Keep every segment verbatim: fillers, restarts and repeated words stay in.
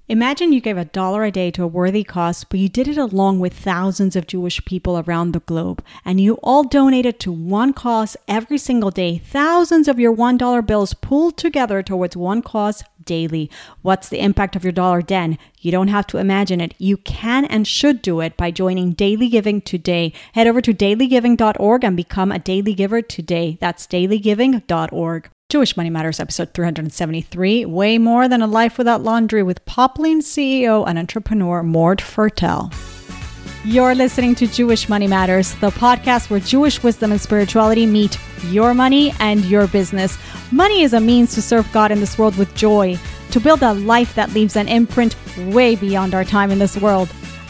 Imagine you gave a dollar a day to a worthy cause, but you did it along with thousands of Jewish people around the globe, and you all donated to one cause every single day. Thousands of your one dollar bills pooled together towards one cause daily. What's the impact of your dollar then? You don't have to imagine it. You can and should do it by joining Daily Giving today. Head over to daily giving dot org and become a daily giver today. That's daily giving dot org. Jewish Money Matters, episode three hundred seventy-three, Way More Than a Life Without Laundry, with Poplin C E O and entrepreneur Mort Fertel. You're listening to Jewish Money Matters, the podcast where Jewish wisdom and spirituality meet your money and your business. Money is a means to serve God in this world with joy, to build a life that leaves an imprint way beyond our time in this world.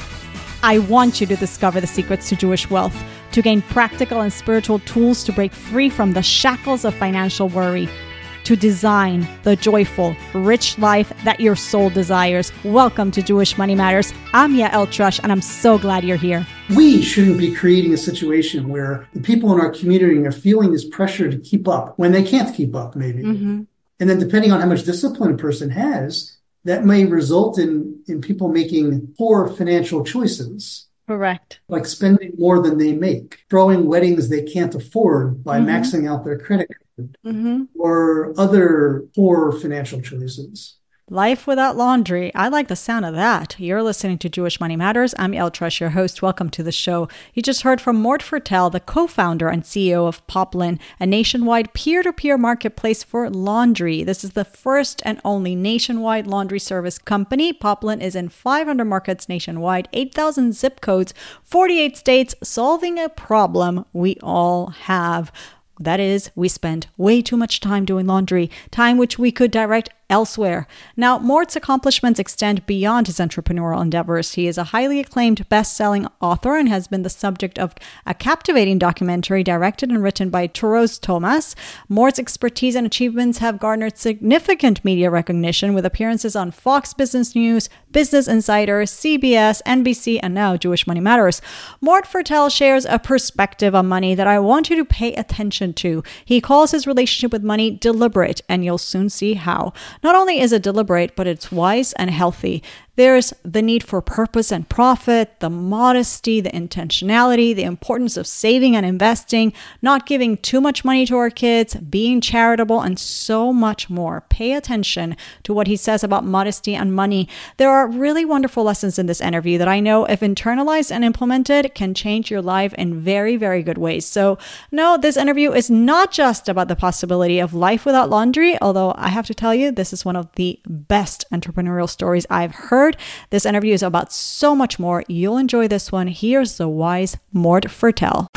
I want you to discover the secrets to Jewish wealth, to gain practical and spiritual tools to break free from the shackles of financial worry, to design the joyful, rich life that your soul desires. Welcome to Jewish Money Matters. I'm Yael Trush, and I'm so glad you're here. We shouldn't be creating a situation where the people in our community are feeling this pressure to keep up when they can't keep up, maybe. Mm-hmm. And then depending on how much discipline a person has, that may result in, in people making poor financial choices. Correct. Like spending more than they make, throwing weddings they can't afford by mm-hmm. maxing out their credit card, mm-hmm. or other poor financial choices. Life without laundry. I like the sound of that. You're listening to Jewish Money Matters. I'm Yael Trush, your host. Welcome to the show. You just heard from Mort Fertel, the co-founder and C E O of Poplin, a nationwide peer-to-peer marketplace for laundry. This is the first and only nationwide laundry service company. Poplin is in five hundred markets nationwide, eight thousand zip codes, forty-eight states, solving a problem we all have. That is, we spend way too much time doing laundry, time which we could direct elsewhere. Now, Mort's accomplishments extend beyond his entrepreneurial endeavors. He is a highly acclaimed best-selling author and has been the subject of a captivating documentary directed and written by Toros Thomas. Mort's expertise and achievements have garnered significant media recognition with appearances on Fox Business News, Business Insider, C B S, N B C, and now Jewish Money Matters. Mort Fertel shares a perspective on money that I want you to pay attention to. He calls his relationship with money deliberate, and you'll soon see how. Not only is it deliberate, but it's wise and healthy. There's the need for purpose and profit, the modesty, the intentionality, the importance of saving and investing, not giving too much money to our kids, being charitable, and so much more. Pay attention to what he says about modesty and money. There are really wonderful lessons in this interview that I know, if internalized and implemented, can change your life in very, very good ways. So no, this interview is not just about the possibility of life without laundry, although I have to tell you, this is one of the best entrepreneurial stories I've heard. This interview is about so much more. You'll enjoy this one. Here's the wise Mort Fertel.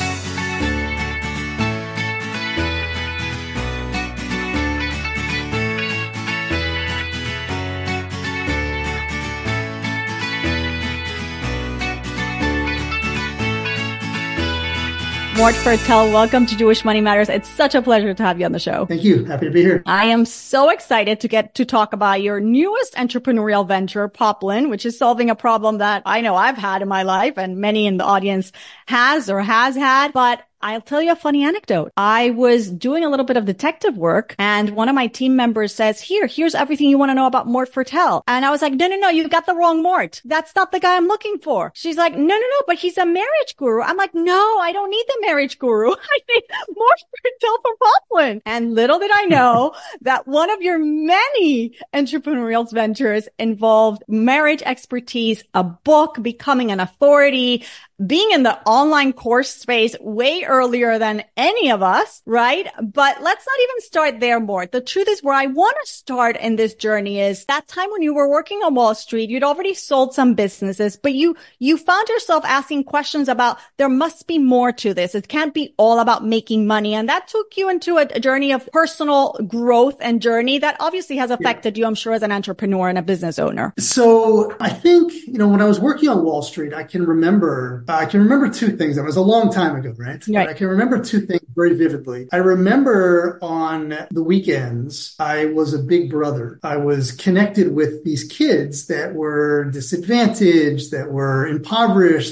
Mort Fertel, welcome to Jewish Money Matters. It's such a pleasure to have you on the show. Thank you. Happy to be here. I am so excited to get to talk about your newest entrepreneurial venture, Poplin, which is solving a problem that I know I've had in my life and many in the audience has or has had. But I'll tell you a funny anecdote. I was doing a little bit of detective work and one of my team members says, here, here's everything you want to know about Mort Fertel. And I was like, no, no, no, you got the wrong Mort. That's not the guy I'm looking for. She's like, no, no, no, but he's a marriage guru. I'm like, no, I don't need the marriage guru. I need Mort Fertel from Poplin. And little did I know that one of your many entrepreneurial ventures involved marriage expertise, a book, becoming an authority, being in the online course space way earlier than any of us, right? But let's not even start there, Mort. The truth is, where I want to start in this journey is that time when you were working on Wall Street, you'd already sold some businesses, but you, you found yourself asking questions about there must be more to this. It can't be all about making money. And that took you into a, a journey of personal growth and journey that obviously has affected yeah. you, I'm sure, as an entrepreneur and a business owner. So I think, you know, when I was working on Wall Street, I can remember I can remember two things. It was a long time ago, right? right. But I can remember two things very vividly. I remember on the weekends, I was a big brother. I was connected with these kids that were disadvantaged, that were impoverished, that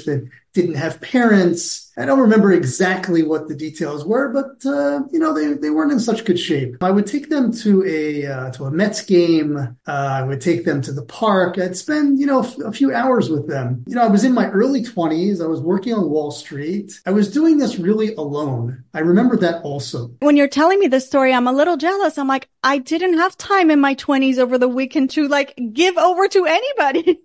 didn't have parents. I don't remember exactly what the details were, but, uh, you know, they, they weren't in such good shape. I would take them to a, uh, to a Mets game. Uh, I would take them to the park. I'd spend, you know, a few hours with them. You know, I was in my early twenties. I was working on Wall Street. I was doing this really alone. I remember that also. When you're telling me this story, I'm a little jealous. I'm like, I didn't have time in my twenties over the weekend to like give over to anybody.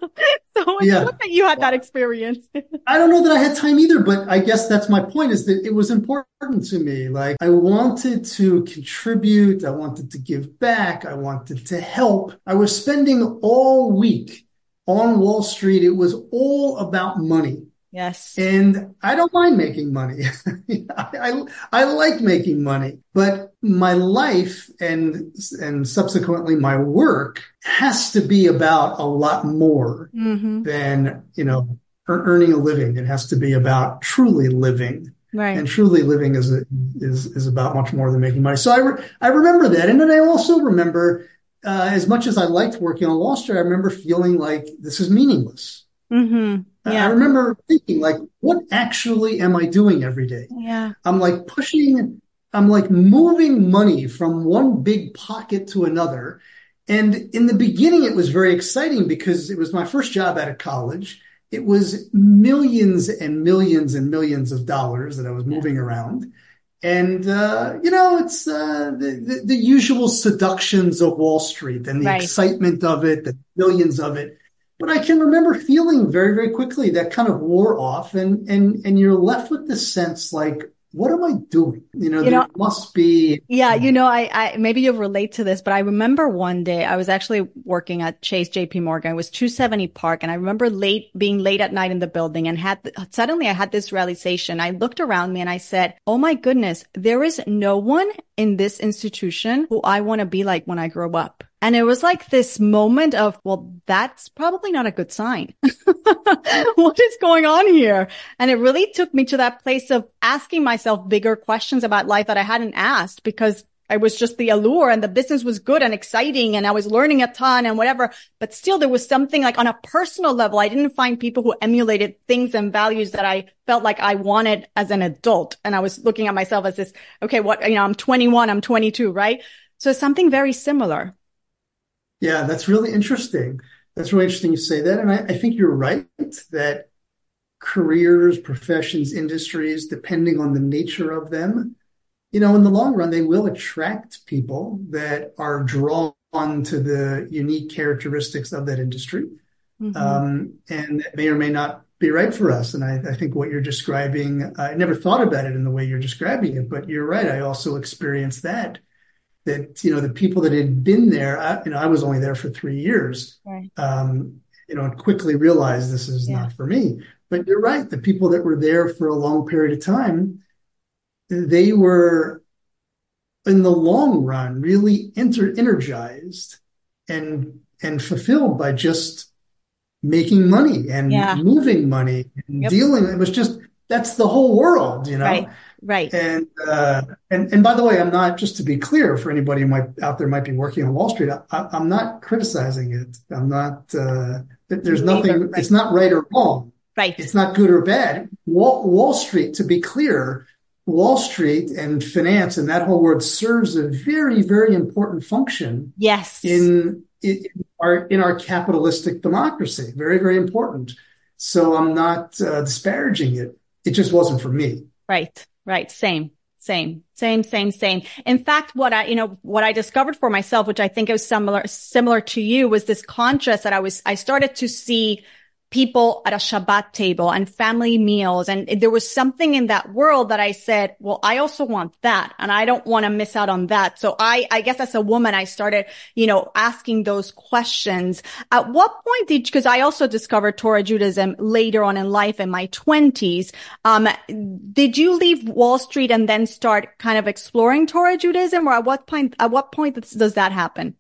So it's Yeah. good that you had that experience. I don't know that I had time either, but I guess that's my point, is that it was important to me. Like, I wanted to contribute. I wanted to give back. I wanted to help. I was spending all week on Wall Street. It was all about money. Yes. And I don't mind making money. I, I, I like making money, but my life and, and subsequently my work has to be about a lot more mm-hmm. than, you know, earning a living. It has to be about truly living. Right. And truly living is, a, is, is about much more than making money. So I, re- I remember that. And then I also remember, uh, as much as I liked working on Wall Street, I remember feeling like this is meaningless. Mm-hmm. Yeah. I remember thinking, like, what actually am I doing every day? Yeah. I'm like pushing, I'm like moving money from one big pocket to another. And in the beginning, it was very exciting because it was my first job out of college. It was millions and millions and millions of dollars that I was moving around. And, uh, you know, it's uh, the, the, the usual seductions of Wall Street and the right. excitement of it, the millions of it. But I can remember feeling very, very quickly that kind of wore off, and and and you're left with this sense like, what am I doing? You know, you there know, must be. Yeah, you know, I, I maybe you'll relate to this, but I remember one day I was actually working at Chase J P Morgan. It was two seventy Park, and I remember late being late at night in the building, and had suddenly I had this realization. I looked around me and I said, "Oh my goodness, there is no one in this institution who I want to be like when I grow up." And it was like this moment of, well, that's probably not a good sign. What is going on here? And it really took me to that place of asking myself bigger questions about life that I hadn't asked, because I was just the allure and the business was good and exciting and I was learning a ton and whatever. But still, there was something like on a personal level, I didn't find people who emulated things and values that I felt like I wanted as an adult. And I was looking at myself as this, okay, what, you know, I'm twenty-one, I'm twenty-two, right? So something very similar. Yeah, that's really interesting. That's really interesting you say that. And I, I think you're right that careers, professions, industries, depending on the nature of them, you know, in the long run, they will attract people that are drawn to the unique characteristics of that industry. Mm-hmm. Um, and that may or may not be right for us. And I, I think what you're describing, I never thought about it in the way you're describing it, but you're right. I also experienced that. That, you know, the people that had been there, I, you know, I was only there for three years, right. um, you know, and quickly realized this is yeah. not for me. But you're right. The people that were there for a long period of time, they were, in the long run, really enter- energized and and fulfilled by just making money and yeah. moving money and yep. dealing. It was just, that's the whole world, you know. Right. Right. And, uh, and, and by the way, I'm not, just to be clear for anybody who might out there might be working on Wall Street, I, I'm not criticizing it. I'm not, uh, there's nothing, right. It's not right or wrong. Right. It's not good or bad. Wall, Wall Street, to be clear, Wall Street and finance and that whole world serves a very, very important function. Yes. In, in our, in our capitalistic democracy. Very, very important. So I'm not uh, disparaging it. It just wasn't for me. Right. Right. Same, same, same, same, same. In fact, what I, you know, what I discovered for myself, which I think is similar, similar to you, was this contrast that I was, I started to see people at a Shabbat table and family meals. And there was something in that world that I said, well, I also want that. And I don't want to miss out on that. So I, I guess as a woman, I started, you know, asking those questions. At what point did, because I also discovered Torah Judaism later on in life in my twenties. Um, did you leave Wall Street and then start kind of exploring Torah Judaism, or at what point, at what point does that happen?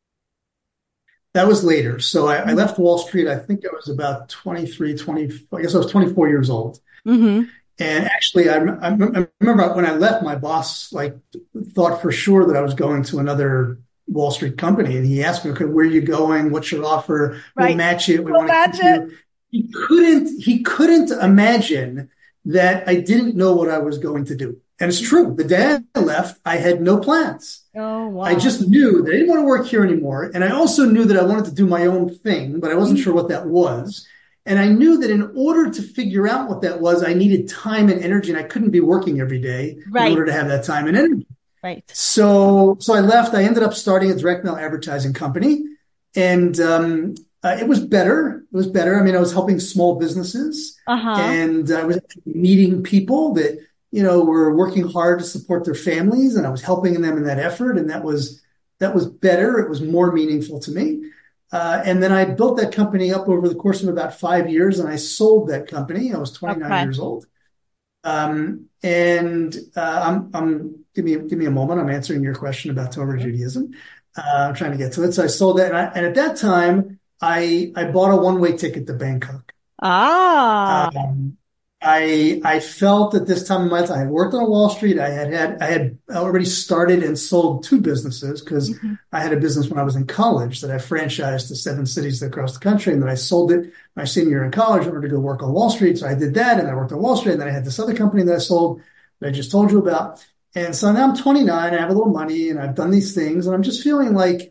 That was later. So I, I left Wall Street. I think I was about twenty-three, twenty, I guess I was twenty-four years old. Mm-hmm. And actually, I, I, I remember when I left, my boss like thought for sure that I was going to another Wall Street company. And he asked me, okay, where are you going? What's your offer? Right. We'll match it. We we'll want to match keep it. you. he couldn't, he couldn't imagine that I didn't know what I was going to do. And it's true. The day I left, I had no plans. Oh, wow. I just knew that I didn't want to work here anymore. And I also knew that I wanted to do my own thing, but I wasn't sure what that was. And I knew that in order to figure out what that was, I needed time and energy, and I couldn't be working every day right. in order to have that time and energy. Right. So, so I left. I ended up starting a direct mail advertising company, and um, uh, it was better. It was better. I mean, I was helping small businesses, uh-huh. and I was meeting people that, you know, were working hard to support their families, and I was helping them in that effort, and that was that was better. It was more meaningful to me. Uh, and then I built that company up over the course of about five years, and I sold that company. I was twenty-nine okay. years old. Um, and uh, I'm, I'm give me give me a moment. I'm answering your question about Torah Judaism. Uh, I'm trying to get to it. So I sold that, and, I, and at that time, I I bought a one way ticket to Bangkok. Ah. Um, I I felt at this time in my life, I had worked on Wall Street. I had had I had already started and sold two businesses because mm-hmm. I had a business when I was in college that I franchised to seven cities across the country, and then I sold it my senior year in college in order to go work on Wall Street. So I did that, and I worked on Wall Street, and then I had this other company that I sold that I just told you about. And so now I'm twenty-nine, I have a little money, and I've done these things, and I'm just feeling like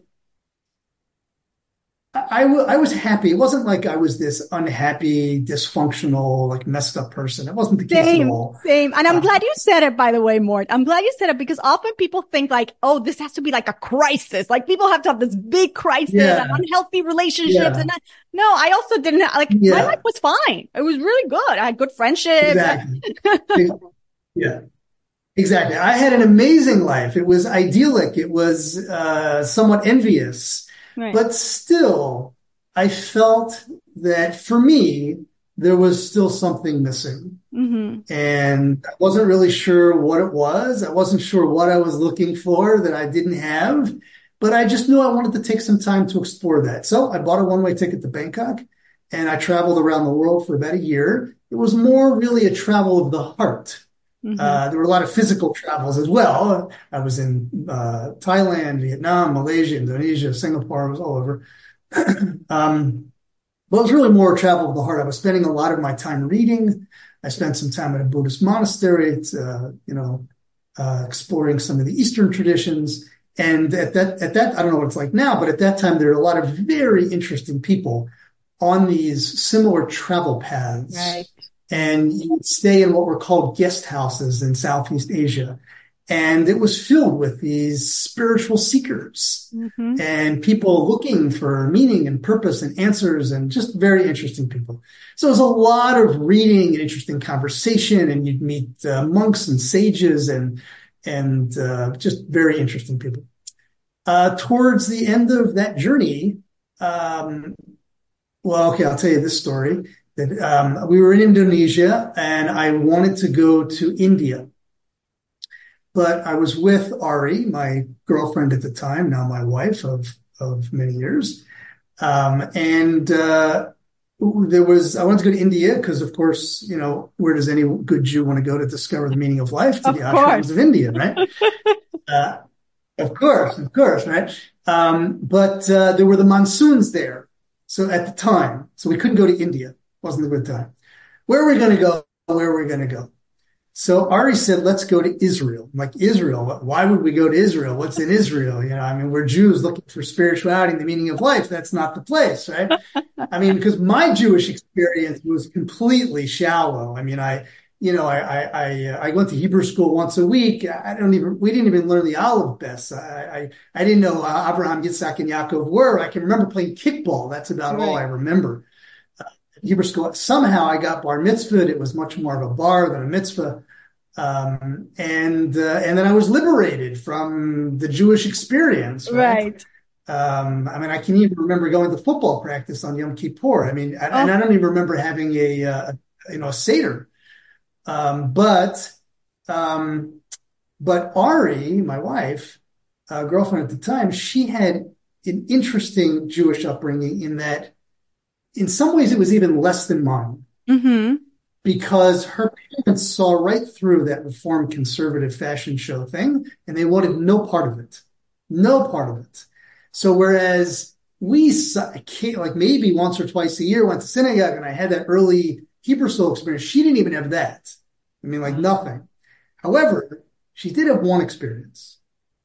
I, w- I was happy. It wasn't like I was this unhappy, dysfunctional, like messed up person. It wasn't the case same, at all. Same. And I'm uh, glad you said it, by the way, Mort. I'm glad you said it because often people think like, oh, this has to be like a crisis. Like people have to have this big crisis yeah. and unhealthy relationships. Yeah. And I, no, I also didn't have, like yeah. my life was fine. It was really good. I had good friendships. Exactly. yeah. Exactly. I had an amazing life. It was idyllic. It was uh, somewhat envious. Right. But still, I felt that for me, there was still something missing. Mm-hmm. And I wasn't really sure what it was. I wasn't sure what I was looking for that I didn't have. But I just knew I wanted to take some time to explore that. So I bought a one-way ticket to Bangkok, and I traveled around the world for about a year. It was more really a travel of the heart. Mm-hmm. Uh, there were a lot of physical travels as well. I was in uh, Thailand, Vietnam, Malaysia, Indonesia, Singapore. I was all over. um, but it was really more travel of the heart. I was spending a lot of my time reading. I spent some time at a Buddhist monastery, uh, you know, uh, exploring some of the Eastern traditions. And at that, at that, I don't know what it's like now, but at that time, there were a lot of very interesting people on these similar travel paths. Right. And you would stay in what were called guest houses in Southeast Asia. And it was filled with these spiritual seekers mm-hmm. and people looking for meaning and purpose and answers and just very interesting people. So it was a lot of reading and interesting conversation, and you'd meet uh, monks and sages and, and uh, just very interesting people. Uh, towards the end of that journey, um, well, okay, I'll tell you this story. That um, we were in Indonesia, and I wanted to go to India. But I was with Ari, my girlfriend at the time, now my wife of, of many years. Um, and uh, there was, I wanted to go to India because, of course, you know, where does any good Jew want to go to discover the meaning of life? To of the course. ashrams of India, right? uh, of course, of course, right? Um, but uh, there were the monsoons there. So at the time, so we couldn't go to India. Wasn't a good time. Where are we going to go? Where are we going to go? So Ari said, let's go to Israel. I'm like, Israel? Why would we go to Israel? What's in Israel? You know, I mean, we're Jews looking for spirituality and the meaning of life. That's not the place, right? I mean, because my Jewish experience was completely shallow. I mean, I, you know, I, I, I, I went to Hebrew school once a week. I don't even, we didn't even learn the Aleph Bes. I, I, I didn't know uh, Abraham, Yitzhak, and Yaakov were. I can remember playing kickball. That's about right. all I remember. Hebrew school. Somehow I got bar mitzvahed. It was much more of a bar than a mitzvah. Um, and, uh, and then I was liberated from the Jewish experience. Right. right. Um, I mean, I can even remember going to football practice on Yom Kippur. I mean, oh. and I don't even remember having a, uh, you know, a Seder. Um, but, um, but Ari, my wife, uh, girlfriend at the time, she had an interesting Jewish upbringing in that, in some ways, it was even less than mine mm-hmm. because her parents saw right through that Reformed conservative fashion show thing, and they wanted no part of it, no part of it. So whereas we, like maybe once or twice a year, went to synagogue, and I had that early Hebrew soul experience. She didn't even have that. I mean, like nothing. However, she did have one experience.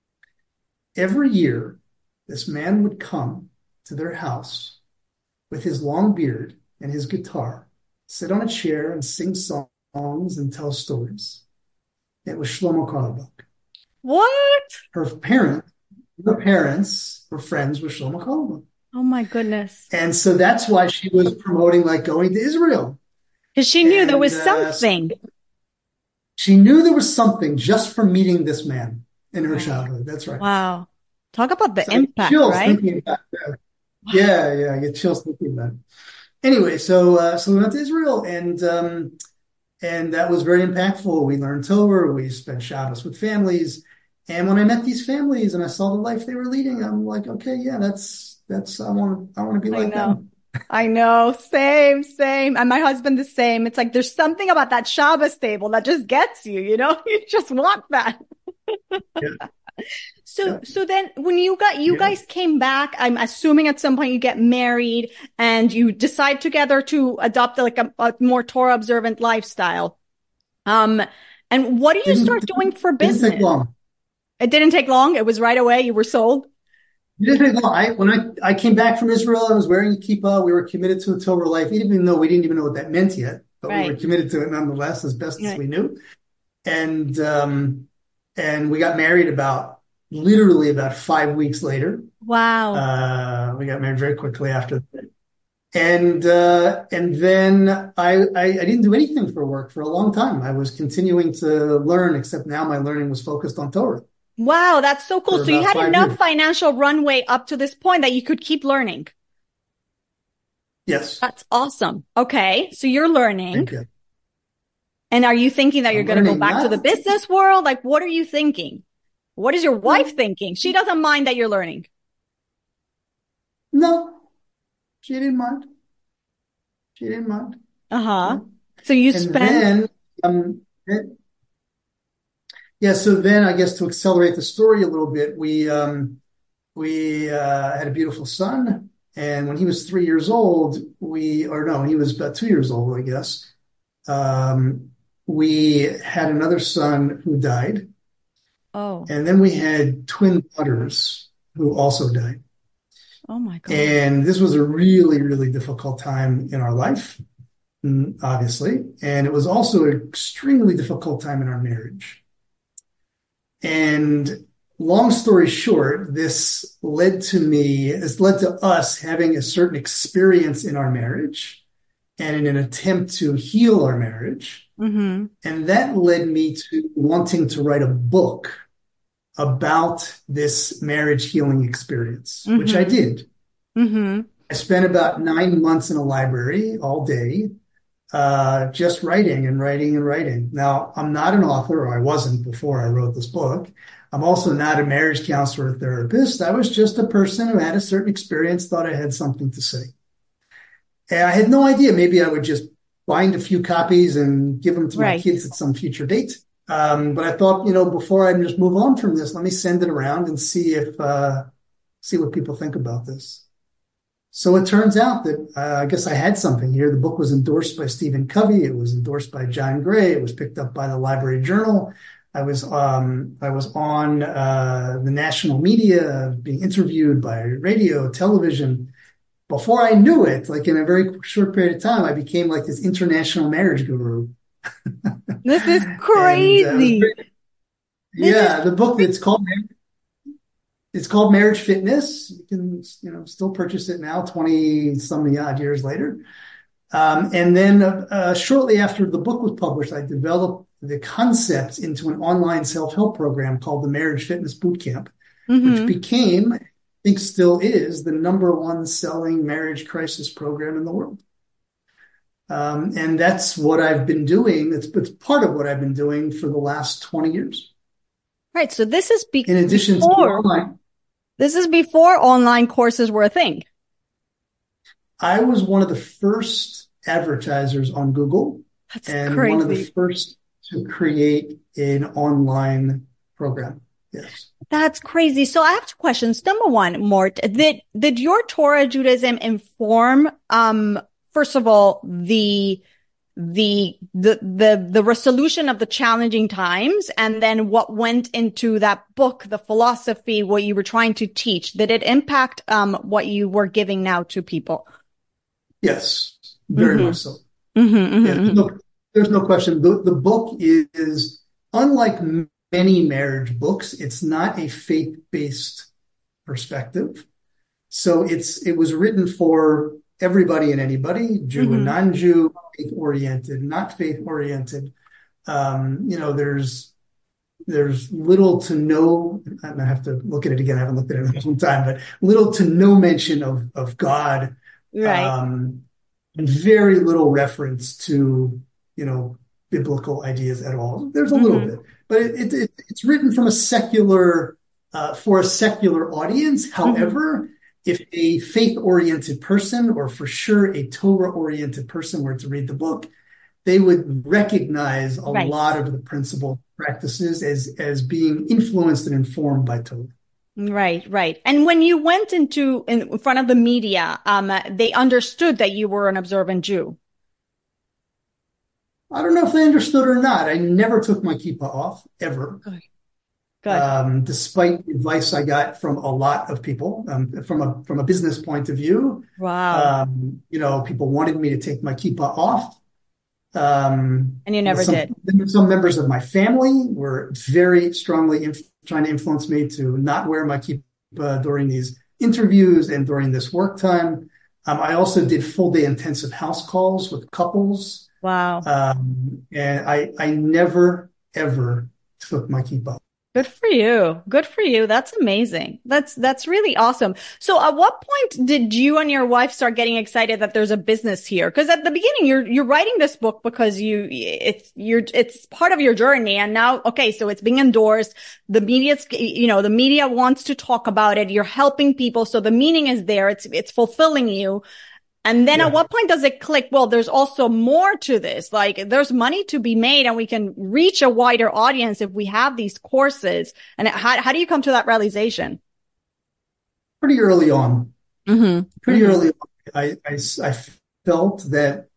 Every year, this man would come to their house with his long beard and his guitar, sit on a chair and sing songs and tell stories. It was Shlomo Carlebach. What? Her parents, her parents were friends with Shlomo Carlebach. Oh my goodness. And so that's why she was promoting like going to Israel. Because she knew and, there was uh, something. She knew there was something just from meeting this man in her childhood. That's right. Wow. Talk about the so impact, chills right? Thinking about that. Yeah, yeah, I get chills thinking about it. Anyway, so uh, so we went to Israel, and um, and that was very impactful. We learned Torah, we spent Shabbos with families, and when I met these families and I saw the life they were leading, I'm like, okay, yeah, that's that's I want I want to be like them. I know, same, same. And my husband the same. It's like there's something about that Shabbos table that just gets you, you know, you just want that. Yeah. So, yeah. so then when you got, you yeah. guys came back, I'm assuming at some point you get married and you decide together to adopt like a, a more Torah observant lifestyle. Um, and what do you didn't, start doing for business? Didn't take long. It didn't take long. It was right away. You were sold. It didn't take long. I, when I, I came back from Israel, I was wearing a kippah. We were committed to a Torah life, even though we didn't even know what that meant yet, but right. we were committed to it nonetheless, as best right. as we knew. And, um, and we got married about literally about five weeks later. Wow. Uh, we got married very quickly after that. And, uh, and then I, I, I didn't do anything for work for a long time. I was continuing to learn, except now my learning was focused on Torah. Wow. That's so cool. So you had enough years. financial runway up to this point that you could keep learning. Yes. That's awesome. Okay. So you're learning. Thank you. And are you thinking that you're going to go back that. to the business world? Like, what are you thinking? What is your wife thinking? She doesn't mind that you're learning. No, she didn't mind. She didn't mind. Uh-huh. Yeah. So you and spent. Then, um, yeah. So then I guess to accelerate the story a little bit, we, um, we, uh, had a beautiful son. And when he was three years old, we, or no, he was about two years old, I guess. Um, we had another son who died. Oh. And then we had twin daughters who also died. Oh my God. And this was a really, really difficult time in our life, obviously. And it was also an extremely difficult time in our marriage. And long story short, this led to me, this led to us having a certain experience in our marriage and in an attempt to heal our marriage. Mm-hmm. And that led me to wanting to write a book about this marriage healing experience, mm-hmm. which I did. Mm-hmm. I spent about nine months in a library all day, uh, just writing and writing and writing. Now, I'm not an author, or I wasn't before I wrote this book. I'm also not a marriage counselor or therapist. I was just a person who had a certain experience, thought I had something to say. And I had no idea. Maybe I would just bind a few copies and give them to right. my kids at some future date. Um, but I thought, you know, before I just move on from this, let me send it around and see if, uh, see what people think about this. So it turns out that, uh, I guess I had something here. The book was endorsed by Stephen Covey. It was endorsed by John Gray. It was picked up by the Library Journal. I was, um, I was on, uh, the national media, being interviewed by radio, television. Before I knew it, like in a very short period of time, I became like this international marriage guru. This is crazy. And, uh, yeah, is- the book, it's called, it's called Marriage Fitness. You can, you know, still purchase it now, twenty some odd years later. Um, and then, uh, shortly after the book was published, I developed the concept into an online self-help program called the Marriage Fitness Bootcamp, mm-hmm. which became, I think still is, the number one selling marriage crisis program in the world. Um, and that's what I've been doing. It's, it's part of what I've been doing for the last twenty years. Right. So this is be- in addition before, to online. This is before online courses were a thing. I was one of the first advertisers on Google. That's and crazy. One of the first to create an online program. Yes. That's crazy. So I have two questions. Number one, Mort, did, did your Torah Judaism inform, um, first of all, the, the, the, the, the resolution of the challenging times, and then what went into that book, the philosophy, what you were trying to teach? Did it impact, um, what you were giving now to people? Yes, very mm-hmm. much so. Mm-hmm, mm-hmm, yeah, there's, no, there's no question. The, the book is, unlike many marriage books, it's not a faith-based perspective. So it's it was written for everybody and anybody, Jew mm-hmm. and non-Jew, faith-oriented, not faith-oriented. Um, you know, there's there's little to no, I have to look at it again, I haven't looked at it in a long time, but little to no mention of, of God. Right. Um, and very little reference to, you know, biblical ideas at all. There's a mm-hmm. little bit, but it, it, it's written from a secular, uh, for a secular audience. However, mm-hmm. if a faith-oriented person, or for sure a Torah-oriented person, were to read the book, they would recognize a right. lot of the principal practices as, as being influenced and informed by Torah. Right, right. And when you went into in front of the media, um, they understood that you were an observant Jew. I don't know if they understood or not. I never took my kippah off, ever. Good. Good. Um, despite advice I got from a lot of people, um, from a from a business point of view. Wow. Um, you know, people wanted me to take my kippah off. Um, and you never some, did. Some members of my family were very strongly inf- trying to influence me to not wear my kippah during these interviews and during this work time. Um, I also did full day intensive house calls with couples. Wow. Um, and I, I never, ever took my kippah off. Good for you. Good for you. That's amazing. That's, that's really awesome. So at what point did you and your wife start getting excited that there's a business here? Because at the beginning, you're, you're writing this book because you, it's, you're, it's part of your journey. And now, okay, so it's being endorsed. The media's, you know, the media wants to talk about it. You're helping people. So the meaning is there. It's, it's fulfilling you. And then yeah. at what point does it click? Well, there's also more to this. Like there's money to be made and we can reach a wider audience if we have these courses. And how, how do you come to that realization? Pretty early on. Mm-hmm. Pretty mm-hmm. early on. I, I, I felt that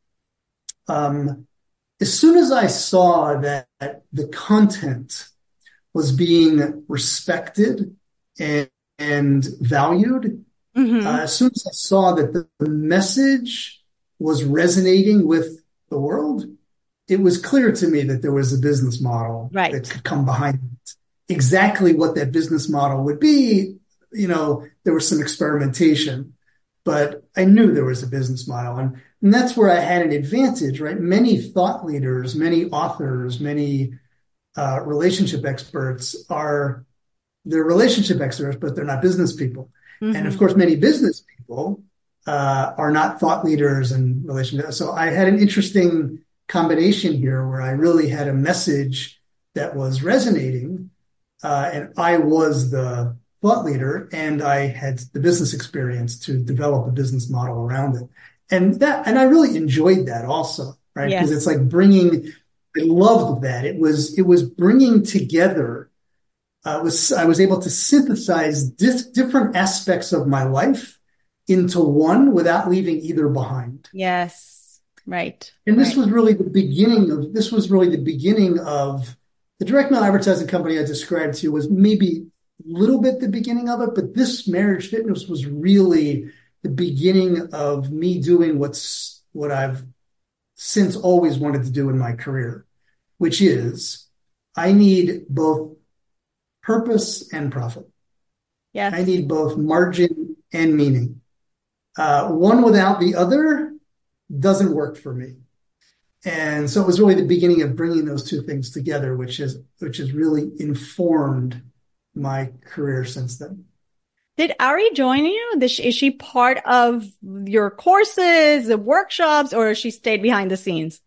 um, as soon as I saw that the content was being respected and, and valued, Mm-hmm. Uh, as soon as I saw that the, the message was resonating with the world, it was clear to me that there was a business model right. that could come behind it. Exactly what that business model would be, you know, there was some experimentation, but I knew there was a business model. And, and that's where I had an advantage, right? Many thought leaders, many authors, many uh, relationship experts are, they're relationship experts, but they're not business people. Mm-hmm. And of course, many business people uh, are not thought leaders and relationships. So I had an interesting combination here where I really had a message that was resonating, uh, and I was the thought leader, and I had the business experience to develop a business model around it. And that, and I really enjoyed that also, right? Because yes. it's like bringing. I loved that. It was it was bringing together. Uh, was I was able to synthesize dis- different aspects of my life into one without leaving either behind. Yes, right. And this right. was really the beginning of this was really the beginning of the direct mail advertising company I described to you was maybe a little bit the beginning of it, but this Marriage Fitness was really the beginning of me doing what's what I've since always wanted to do in my career, which is I need both purpose and profit. Yes. I need both margin and meaning. Uh, one without the other doesn't work for me. And so it was really the beginning of bringing those two things together, which is which has really informed my career since then. Did Ari join you? Is she part of your courses, the workshops, or she stayed behind the scenes?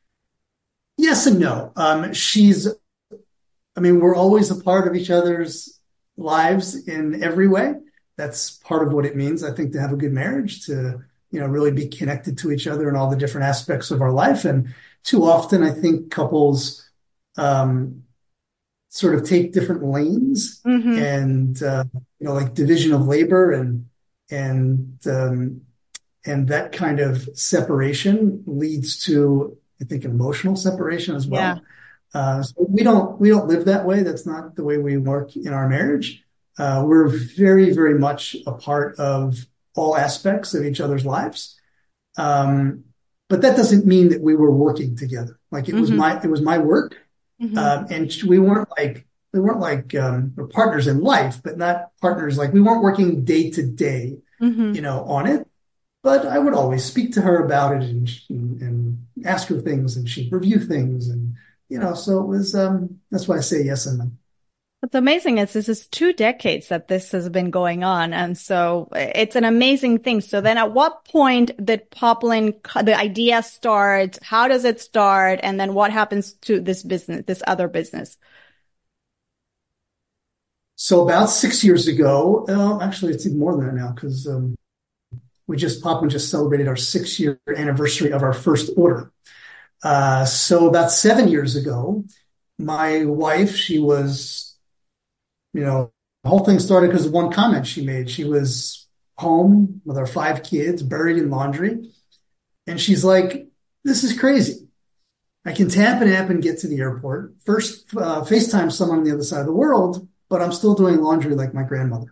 Yes and no. Um, she's I mean, we're always a part of each other's lives in every way. That's part of what it means, I think, to have a good marriage, to, you know, really be connected to each other in all the different aspects of our life. And too often, I think couples um, sort of take different lanes Mm-hmm. and, uh, you know, like division of labor and, and, um, and that kind of separation leads to, I think, emotional separation as Yeah. well. Uh, so we don't, we don't live that way. That's not the way we work in our marriage. Uh, we're very, very much a part of all aspects of each other's lives. Um, but that doesn't mean that we were working together. Like it was Mm-hmm. my, it was my work. Mm-hmm. Um, and we weren't like, we weren't like, um, we're partners in life, but not partners. Like we weren't working day to day, Mm-hmm. you know, on it. But I would always speak to her about it and, and ask her things and she'd review things. And, you know, so it was, um, that's why I say yes and no. What's amazing is this is two decades that this has been going on. And so it's an amazing thing. So then at what point did Poplin, the idea start? How does it start? And then what happens to this business, this other business? So about six years ago, uh, actually it's even more than that now because, um, we just, Poplin just celebrated our six year anniversary of our first order. Uh, so about seven years ago, my wife, she was, you know, the whole thing started because of one comment she made. She was home with our five kids buried in laundry. And she's like, this is crazy. I can tap an app and get to the airport. First, uh, FaceTime someone on the other side of the world, but I'm still doing laundry like my grandmother.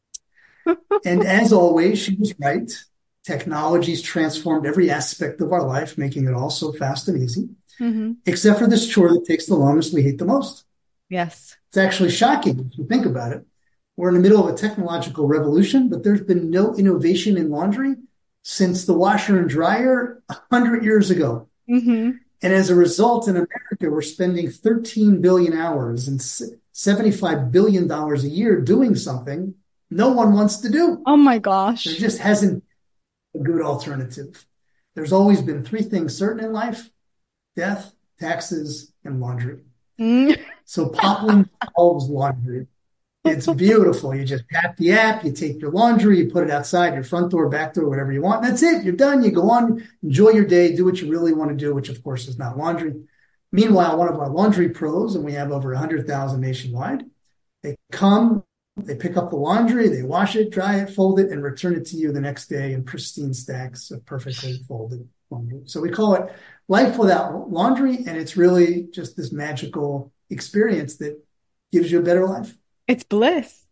And as always, she was right. Technology's transformed every aspect of our life, making it all so fast and easy, Mm-hmm. except for this chore that takes the longest we hate the most. Yes. It's actually shocking if you think about it. We're in the middle of a technological revolution, but there's been no innovation in laundry since the washer and dryer a hundred years ago. Mm-hmm. And as a result, in America, we're spending thirteen billion hours and seventy-five billion dollars a year doing something no one wants to do. Oh my gosh. There just hasn't been a good alternative. There's always been three things certain in life: death, taxes, and laundry. Mm. So Poplin solves laundry. It's beautiful. You just tap the app, you take your laundry, you put it outside your front door, back door, whatever you want. And that's it. You're done. You go on, enjoy your day, do what you really want to do, which of course is not laundry. Meanwhile, one of our laundry pros, and we have over one hundred thousand nationwide, they come, they pick up the laundry, they wash it, dry it, fold it, and return it to you the next day in pristine stacks of perfectly folded laundry. So we call it life without laundry, and it's really just this magical experience that gives you a better life. It's bliss.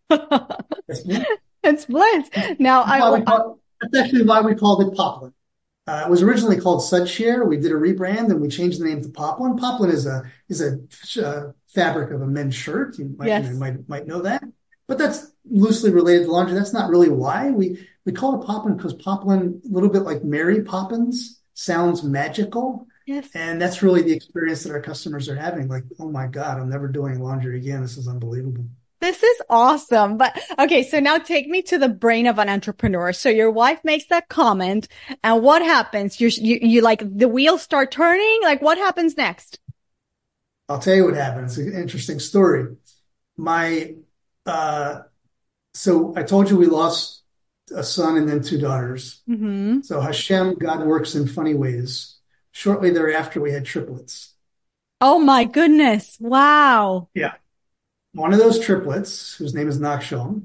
That's, It's bliss. Now, that's, I, call, that's actually why we called it Poplin. Uh, it was originally called Sudshare. We did a rebrand and we changed the name to Poplin. Poplin is a is a uh, fabric of a men's shirt. You might, yes. you might might know that, but that's loosely related to laundry. That's not really why we we call it Poplin, because Poplin, a little bit like Mary Poppins, sounds magical. Yes. And that's really the experience that our customers are having. Like, oh my God, I'm never doing laundry again. This is unbelievable. This is awesome. But okay, so now take me to the brain of an entrepreneur. So your wife makes that comment and what happens? You're, you, you like the wheels start turning? Like what happens next? I'll tell you what happened. It's an interesting story. My, uh, so I told you we lost a son and then two daughters. Mm-hmm. So Hashem, God works in funny ways. Shortly thereafter, we had triplets. Oh my goodness. Wow. Yeah. One of those triplets, whose name is Nakshon,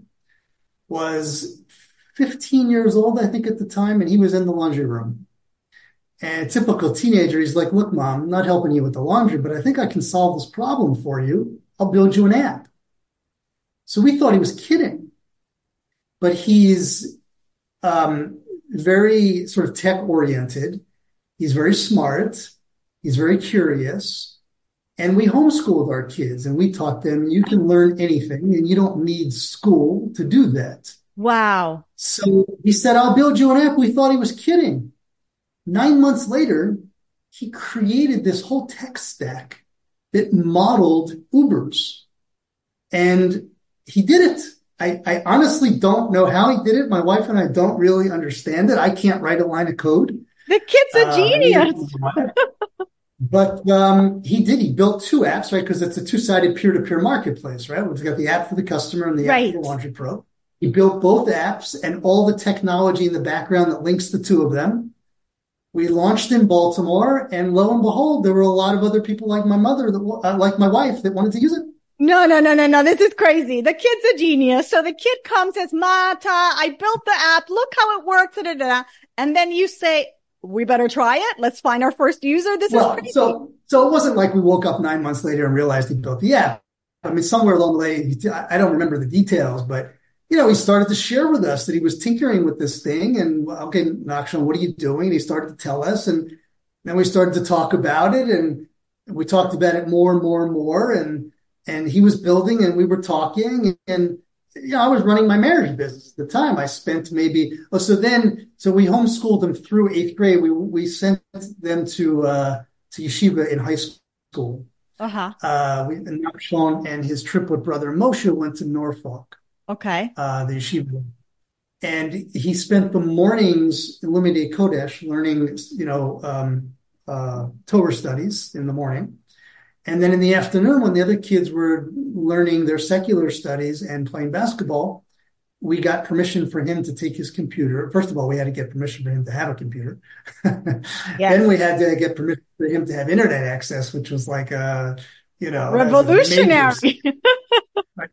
was fifteen years old, I think, at the time, and he was in the laundry room. And a typical teenager, he's like, look, Mom, I'm not helping you with the laundry, but I think I can solve this problem for you. I'll build you an app. So we thought he was kidding. But he's um, very sort of tech-oriented. He's very smart. He's very curious. And we homeschooled our kids and we taught them you can learn anything and you don't need school to do that. Wow. So he said, I'll build you an app. We thought he was kidding. Nine months later, he created this whole tech stack that modeled Uber's. And he did it. I, I honestly don't know how he did it. My wife and I don't really understand it. I can't write a line of code. The kid's a uh, genius. But um, he did. He built two apps, right? Because it's a two-sided peer-to-peer marketplace, right? We've got the app for the customer and the right. app for the Laundry Pro. He built both apps and all the technology in the background that links the two of them. We launched in Baltimore, and lo and behold, there were a lot of other people like my mother, that, uh, like my wife, that wanted to use it. No, no, no, no, no. This is crazy. The kid's a genius. So the kid comes, says, Mata, I built the app. Look how it works. Da, da, da. And then you say, we better try it. Let's find our first user. This well, is crazy. So, so it wasn't like we woke up nine months later and realized he built the app. I mean, somewhere along the way, I don't remember the details, but, you know, he started to share with us that he was tinkering with this thing. And, okay, Nakshon, what are you doing? And he started to tell us. And then we started to talk about it. And we talked about it more and more and more. And, and he was building and we were talking. And, you know, I was running my marriage business at the time. I spent maybe, oh, so then, so we homeschooled them through eighth grade. We, we sent them to, uh, to yeshiva in high school. Uh-huh. Uh, we, and Nachshon and his triplet brother Moshe went to Norfolk. Okay. Uh, the yeshiva. And he spent the mornings in Limudei Kodesh learning, you know, um, uh, Torah studies in the morning. And then in the afternoon, when the other kids were learning their secular studies and playing basketball, we got permission for him to take his computer. First of all, we had to get permission for him to have a computer. Yes. Then we had to get permission for him to have internet access, which was like a, you know, revolutionary. Right?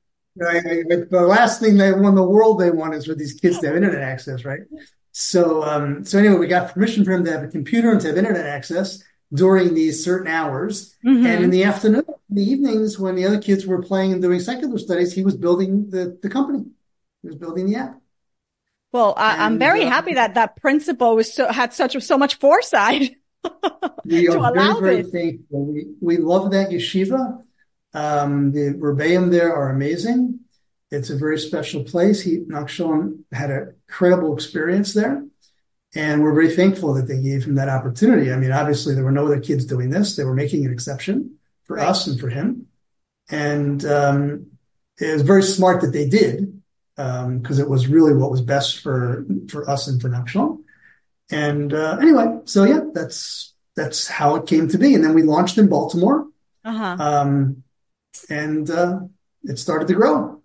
The last thing they want in the world they want is for these kids to have internet access, right? So, um, so anyway, we got permission for him to have a computer and to have internet access during these certain hours. Mm-hmm. And in the afternoon, in the evenings, when the other kids were playing and doing secular studies, he was building the, the company. He was building the app. Well, I, I'm very uh, happy that that principal was so, had such so much foresight. We are very, very this. thankful. We, we love that yeshiva. Um, the Rebbeim there are amazing. It's a very special place. He, Nachshon had an incredible experience there. And we're very thankful that they gave him that opportunity. I mean, obviously, there were no other kids doing this. They were making an exception for right. us and for him. And um, it was very smart that they did, because um, it was really what was best for for us and for Nachshon. And uh, anyway, so yeah, that's that's how it came to be. And then we launched in Baltimore, uh-huh. um, and uh, it started to grow.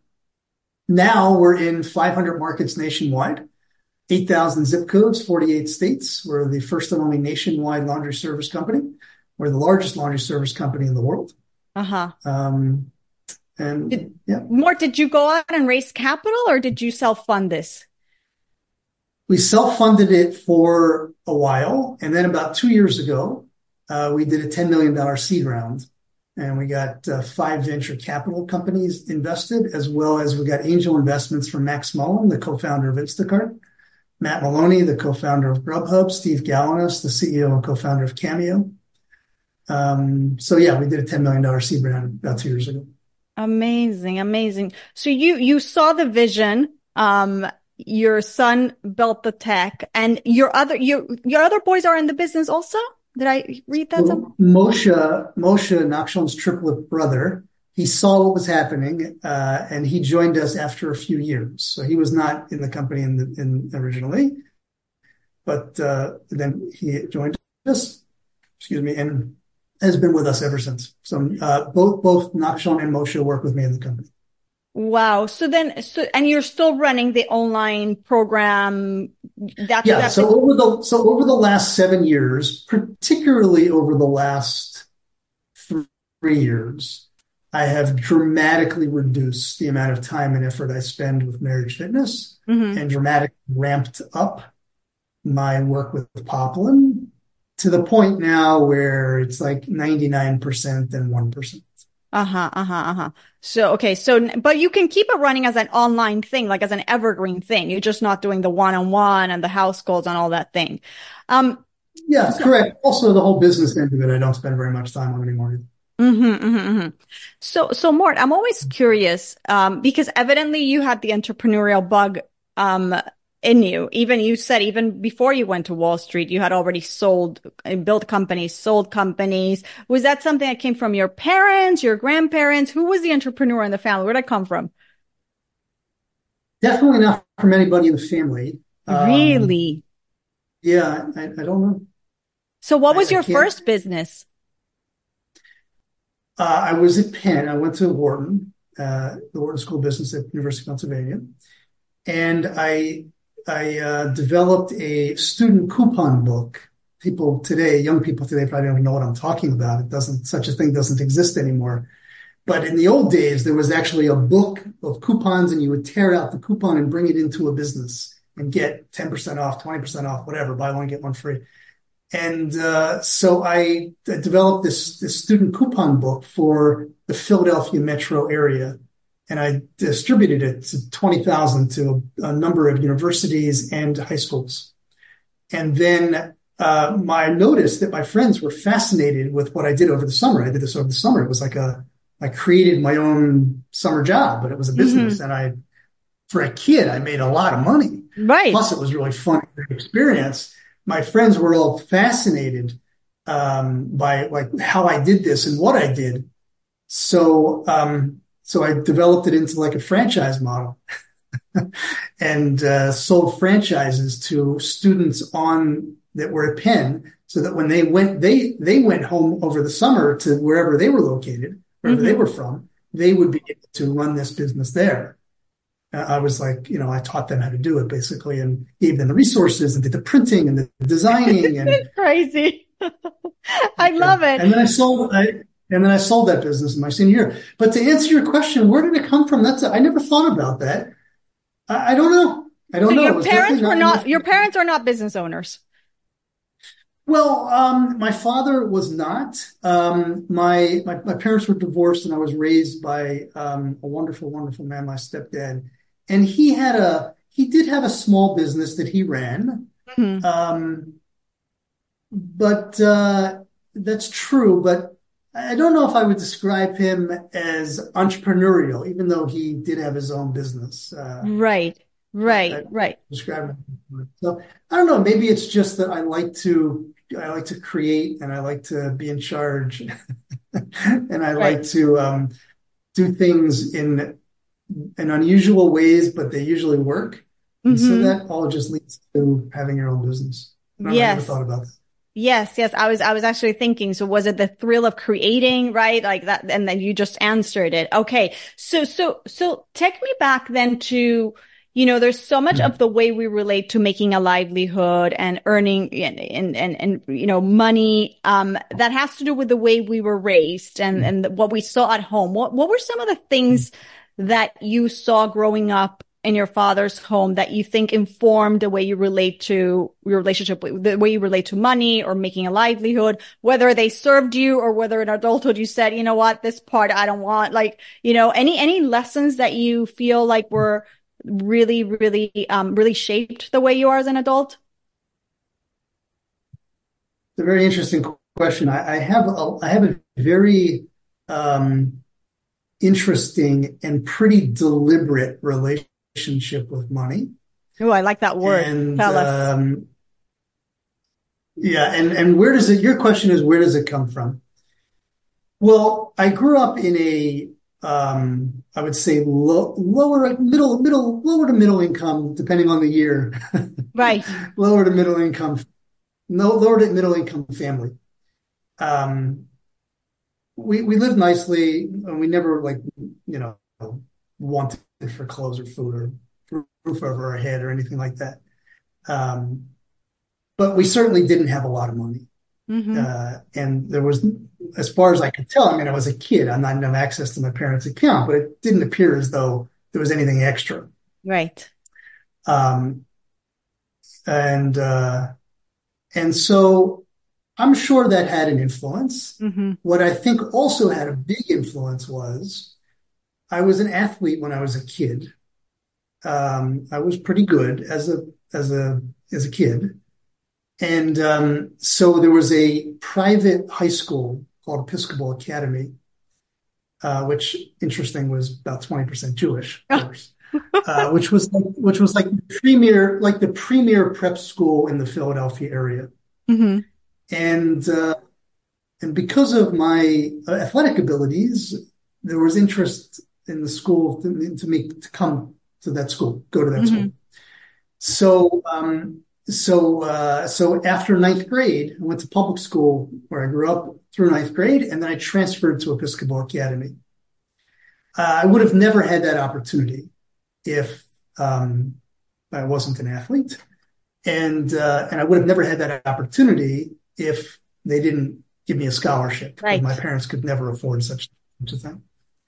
Now we're in five hundred markets nationwide, eight thousand zip codes, forty-eight states. We're the first and only nationwide laundry service company. We're the largest laundry service company in the world. Uh-huh. Um, and did, yeah. Mort, did you go out and raise capital or did you self-fund this? We self-funded it for a while. And then about two years ago, uh, we did a ten million dollars seed round. And we got uh, five venture capital companies invested, as well as we got angel investments from Max Mullen, the co-founder of Instacart, Matt Maloney, the co-founder of Grubhub, Steve Galanis, the C E O and co-founder of Cameo. Um, so yeah, we did a ten million dollars seed round about two years ago. Amazing, amazing. So you you saw the vision. Um, your son built the tech, and your other your your other boys are in the business also. Did I read that? Well, Moshe, Moshe, Nachshon's triplet brother, he saw what was happening, uh, and he joined us after a few years. So he was not in the company in, the, in originally, but uh, then he joined us. Excuse me, and has been with us ever since. So uh, both both Nachshon and Moshe work with me in the company. Wow. So then, so and you're still running the online program. That's, yeah. That's so over the so over the last seven years, particularly over the last three years, I have dramatically reduced the amount of time and effort I spend with Marriage Fitness, mm-hmm. and dramatically ramped up my work with Poplin to the point now where it's like ninety-nine percent and one percent. Uh-huh, uh-huh, uh-huh. So, okay. So, but you can keep it running as an online thing, like as an evergreen thing. You're just not doing the one-on-one and the house calls and all that thing. Um, yeah, so, correct. Also, the whole business end of it, I don't spend very much time on anymore. Mm-hmm, mm-hmm, mm-hmm. So, so Mort, I'm always curious, um, because evidently you had the entrepreneurial bug, um, in you. Even you said, even before you went to Wall Street, you had already sold, built companies, sold companies. Was that something that came from your parents, your grandparents? Who was the entrepreneur in the family? Where'd that come from? Definitely not from anybody in the family. Really? Um, yeah, I, I don't know. So what was I, your I first business? Uh, I was at Penn. I went to Wharton, uh, the Wharton School of Business at University of Pennsylvania. And I I uh, developed a student coupon book. People today, young people today probably don't even know what I'm talking about. It doesn't, such a thing doesn't exist anymore. But in the old days, there was actually a book of coupons, and you would tear out the coupon and bring it into a business and get ten percent off, twenty percent off, whatever, buy one, get one free. And uh, so I developed this, this student coupon book for the Philadelphia metro area. And I distributed it to twenty thousand to a, a number of universities and high schools. And then uh, my, I noticed that my friends were fascinated with what I did over the summer. I did this over the summer. It was like a, I created my own summer job, but it was a business. Mm-hmm. And I, for a kid, I made a lot of money. Right. Plus, it was really fun experience. My friends were all fascinated um, by like how I did this and what I did. So, um, so I developed it into like a franchise model and uh, sold franchises to students on that were at Penn, so that when they went, they they went home over the summer to wherever they were located, wherever mm-hmm. they were from, they would be able to run this business there. I was like, you know, I taught them how to do it basically and gave them the resources and did the printing and the designing. And it's crazy. I love it. And then I sold, I, and then I sold that business in my senior year. But to answer your question, where did it come from? That's, a, I never thought about that. I, I don't know. I don't so know. Your parents were not, your parents are not business owners. Well, um, my father was not. Um, my, my, my parents were divorced, and I was raised by, um, a wonderful, wonderful man, my stepdad. And he had a, he did have a small business that he ran. Mm-hmm. Um, but, uh, that's true. But I don't know if I would describe him as entrepreneurial, even though he did have his own business. Uh, right, right, I, I right. Describe him. So I don't know. Maybe it's just that I like to, I like to create, and I like to be in charge and I right. like to, um, do things in, in unusual ways, but they usually work. Mm-hmm. And so that all just leads to having your own business. I yes. never thought about that. Yes, yes. I was, I was actually thinking, so was it the thrill of creating, right? Like that, and then you just answered it. Okay. So, so, so take me back then to, you know, there's so much mm-hmm. of the way we relate to making a livelihood and earning and, and, and, and you know, money, um, that has to do with the way we were raised and, mm-hmm. and what we saw at home. What, what were some of the things that you saw growing up in your father's home that you think informed the way you relate to your relationship, the way you relate to money or making a livelihood, whether they served you or whether in adulthood you said, you know what, this part I don't want, like, you know, any, any lessons that you feel like were really, really, um, really shaped the way you are as an adult? It's a very interesting question. I, I have a, I have a very, um, interesting and pretty deliberate relationship with money. Oh, I like that word. And, Tell us. Um, yeah. And, and where does it, your question is, where does it come from? Well, I grew up in a, um, I would say low, lower, middle, middle, lower to middle income, depending on the year. Right. Lower to middle income, no, lower to middle income family. Um, We we lived nicely, and we never like you know wanted for clothes or food or roof over our head or anything like that. Um, but we certainly didn't have a lot of money, mm-hmm. uh, and there was, as far as I could tell, I mean, I was a kid. I didn't have access to my parents' account, but it didn't appear as though there was anything extra. Right. Um, and uh, and so. I'm sure that had an influence. Mm-hmm. What I think also had a big influence was I was an athlete when I was a kid. Um, I was pretty good as a, as a, as a kid. And, um, so there was a private high school called Episcopal Academy, uh, which interesting was about twenty percent Jewish, of course, uh, which was, like, which was like the premier, like the premier prep school in the Philadelphia area. Mm-hmm. And, uh, and because of my athletic abilities, there was interest in the school to, to me to come to that school, go to that mm-hmm. school. So, um, so, uh, so after ninth grade, I went to public school where I grew up through ninth grade, and then I transferred to Episcopal Academy. Uh, I would have never had that opportunity if, um, I wasn't an athlete. And, uh, and I would have never had that opportunity if they didn't give me a scholarship. Right. My parents could never afford such, such a thing.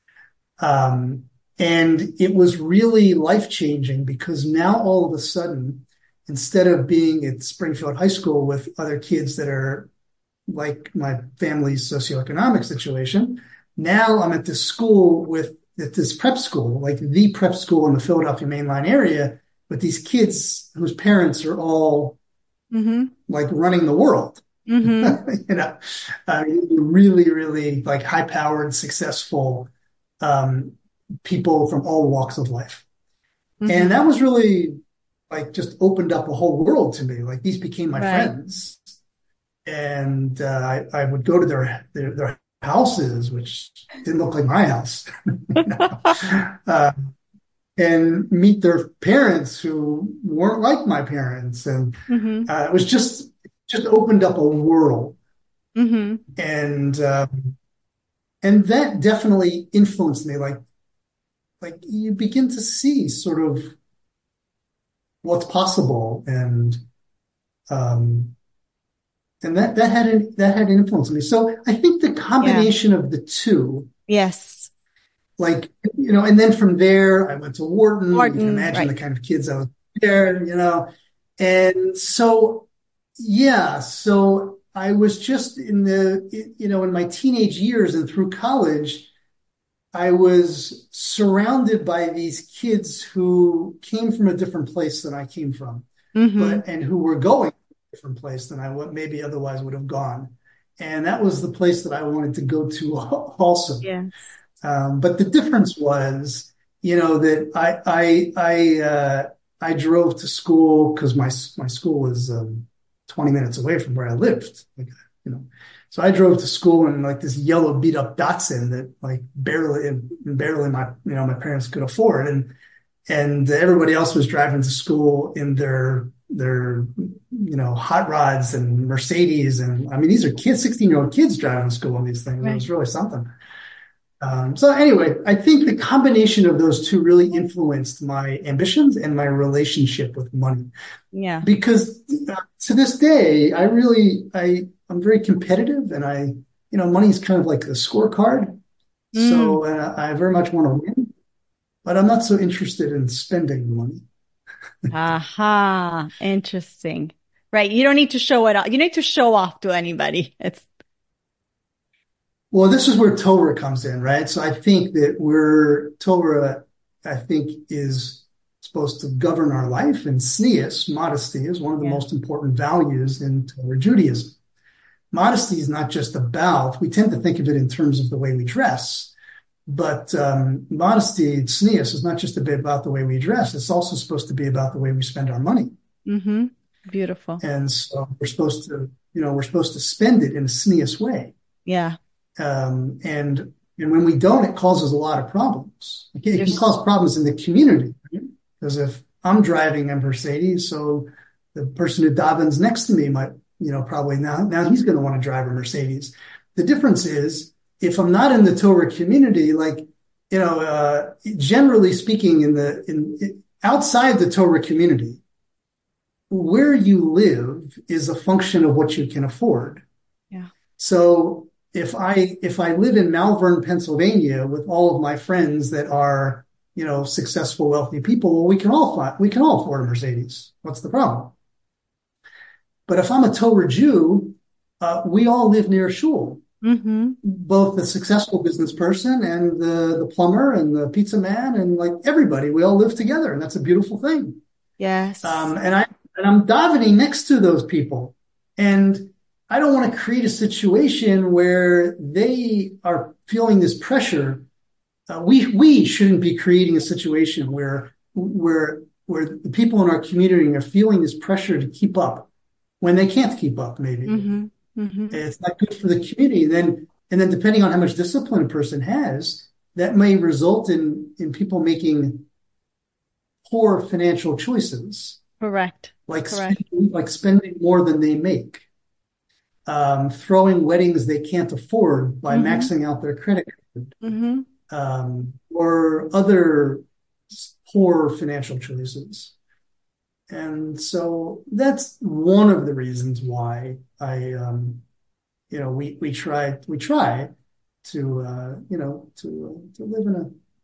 Um, and it was really life-changing because now all of a sudden, instead of being at Springfield High School with other kids that are like my family's socioeconomic situation, now I'm at this school with at this prep school, like the prep school in the Philadelphia mainline area, with these kids whose parents are all mm-hmm. like running the world. Mm-hmm. you know, uh, really, really like high-powered, successful um, people from all walks of life. Mm-hmm. And that was really like just opened up a whole world to me. Like these became my right. friends. And uh, I, I would go to their, their their houses, which didn't look like my house, you know? uh, and meet their parents who weren't like my parents, and mm-hmm. uh, it was just just opened up a world, mm-hmm. and um, and that definitely influenced me. Like like you begin to see sort of what's possible, and um. And that, that had an, that had influenced me. So I think the combination yeah. of the two. Yes. Like, you know, and then from there, I went to Wharton. Wharton you can imagine right. the kind of kids I was there, you know. And so, yeah, so I was just in the, you know, in my teenage years and through college, I was surrounded by these kids who came from a different place than I came from, mm-hmm. but, and who were going different place than I would maybe otherwise would have gone. And that was the place that I wanted to go to also. Yeah. Um, but the difference was, you know, that I, I, I, uh, I drove to school because my, my school was, um, twenty minutes away from where I lived, like, you know, so I drove to school in like this yellow beat up Datsun that like barely, barely my, you know, my parents could afford. And, and everybody else was driving to school in their, their, you know, hot rods and Mercedes. And I mean, these are kids, sixteen year old kids driving to school on these things. Right. It was really something. Um, so anyway, I think the combination of those two really influenced my ambitions and my relationship with money. Yeah. Because uh, to this day, I really, I, I'm very competitive, and I, you know, money is kind of like a scorecard. Mm. So uh, I very much want to win, but I'm not so interested in spending money. Aha, interesting. Right. You don't need to show it off. You need to show off to anybody. It's Well, this is where Torah comes in, right? So I think that we're Torah, I think, is supposed to govern our life, and tznius, modesty, is one of the yeah. most important values in Torah Judaism. Modesty is not just about, we tend to think of it in terms of the way we dress. But um, modesty, tznius, is not just a bit about the way we dress. It's also supposed to be about the way we spend our money. Mm-hmm. Beautiful. And so we're supposed to, you know, we're supposed to spend it in a tznius way. Yeah. Um, and and when we don't, it causes a lot of problems. It can, it can cause problems in the community. Right? Because if I'm driving a Mercedes, so the person who davens next to me might, you know, probably now now he's going to want to drive a Mercedes. The difference is, if I'm not in the Torah community, like, you know, uh, generally speaking, in the in outside the Torah community, where you live is a function of what you can afford. Yeah. So if I if I live in Malvern, Pennsylvania, with all of my friends that are, you know, successful, wealthy people, well, we can all find, we can all afford a Mercedes. What's the problem? But if I'm a Torah Jew, uh, we all live near a shul. Mm-hmm. Both the successful business person and the, the plumber and the pizza man, and like everybody, we all live together, and that's a beautiful thing. Yes. Um, and I and I'm davening next to those people, and I don't want to create a situation where they are feeling this pressure. Uh, we we shouldn't be creating a situation where where where the people in our community are feeling this pressure to keep up when they can't keep up. Maybe. Mm-hmm. Mm-hmm. It's not good for the community. And then, and then depending on how much discipline a person has, that may result in, in people making poor financial choices. Correct. Like, Correct. Spending, like spending more than they make, um, throwing weddings they can't afford by mm-hmm. maxing out their credit card, mm-hmm. um, or other poor financial choices. And so that's one of the reasons why I, um, you know, we, we try, we try to, uh, you know, to, uh, to live in a,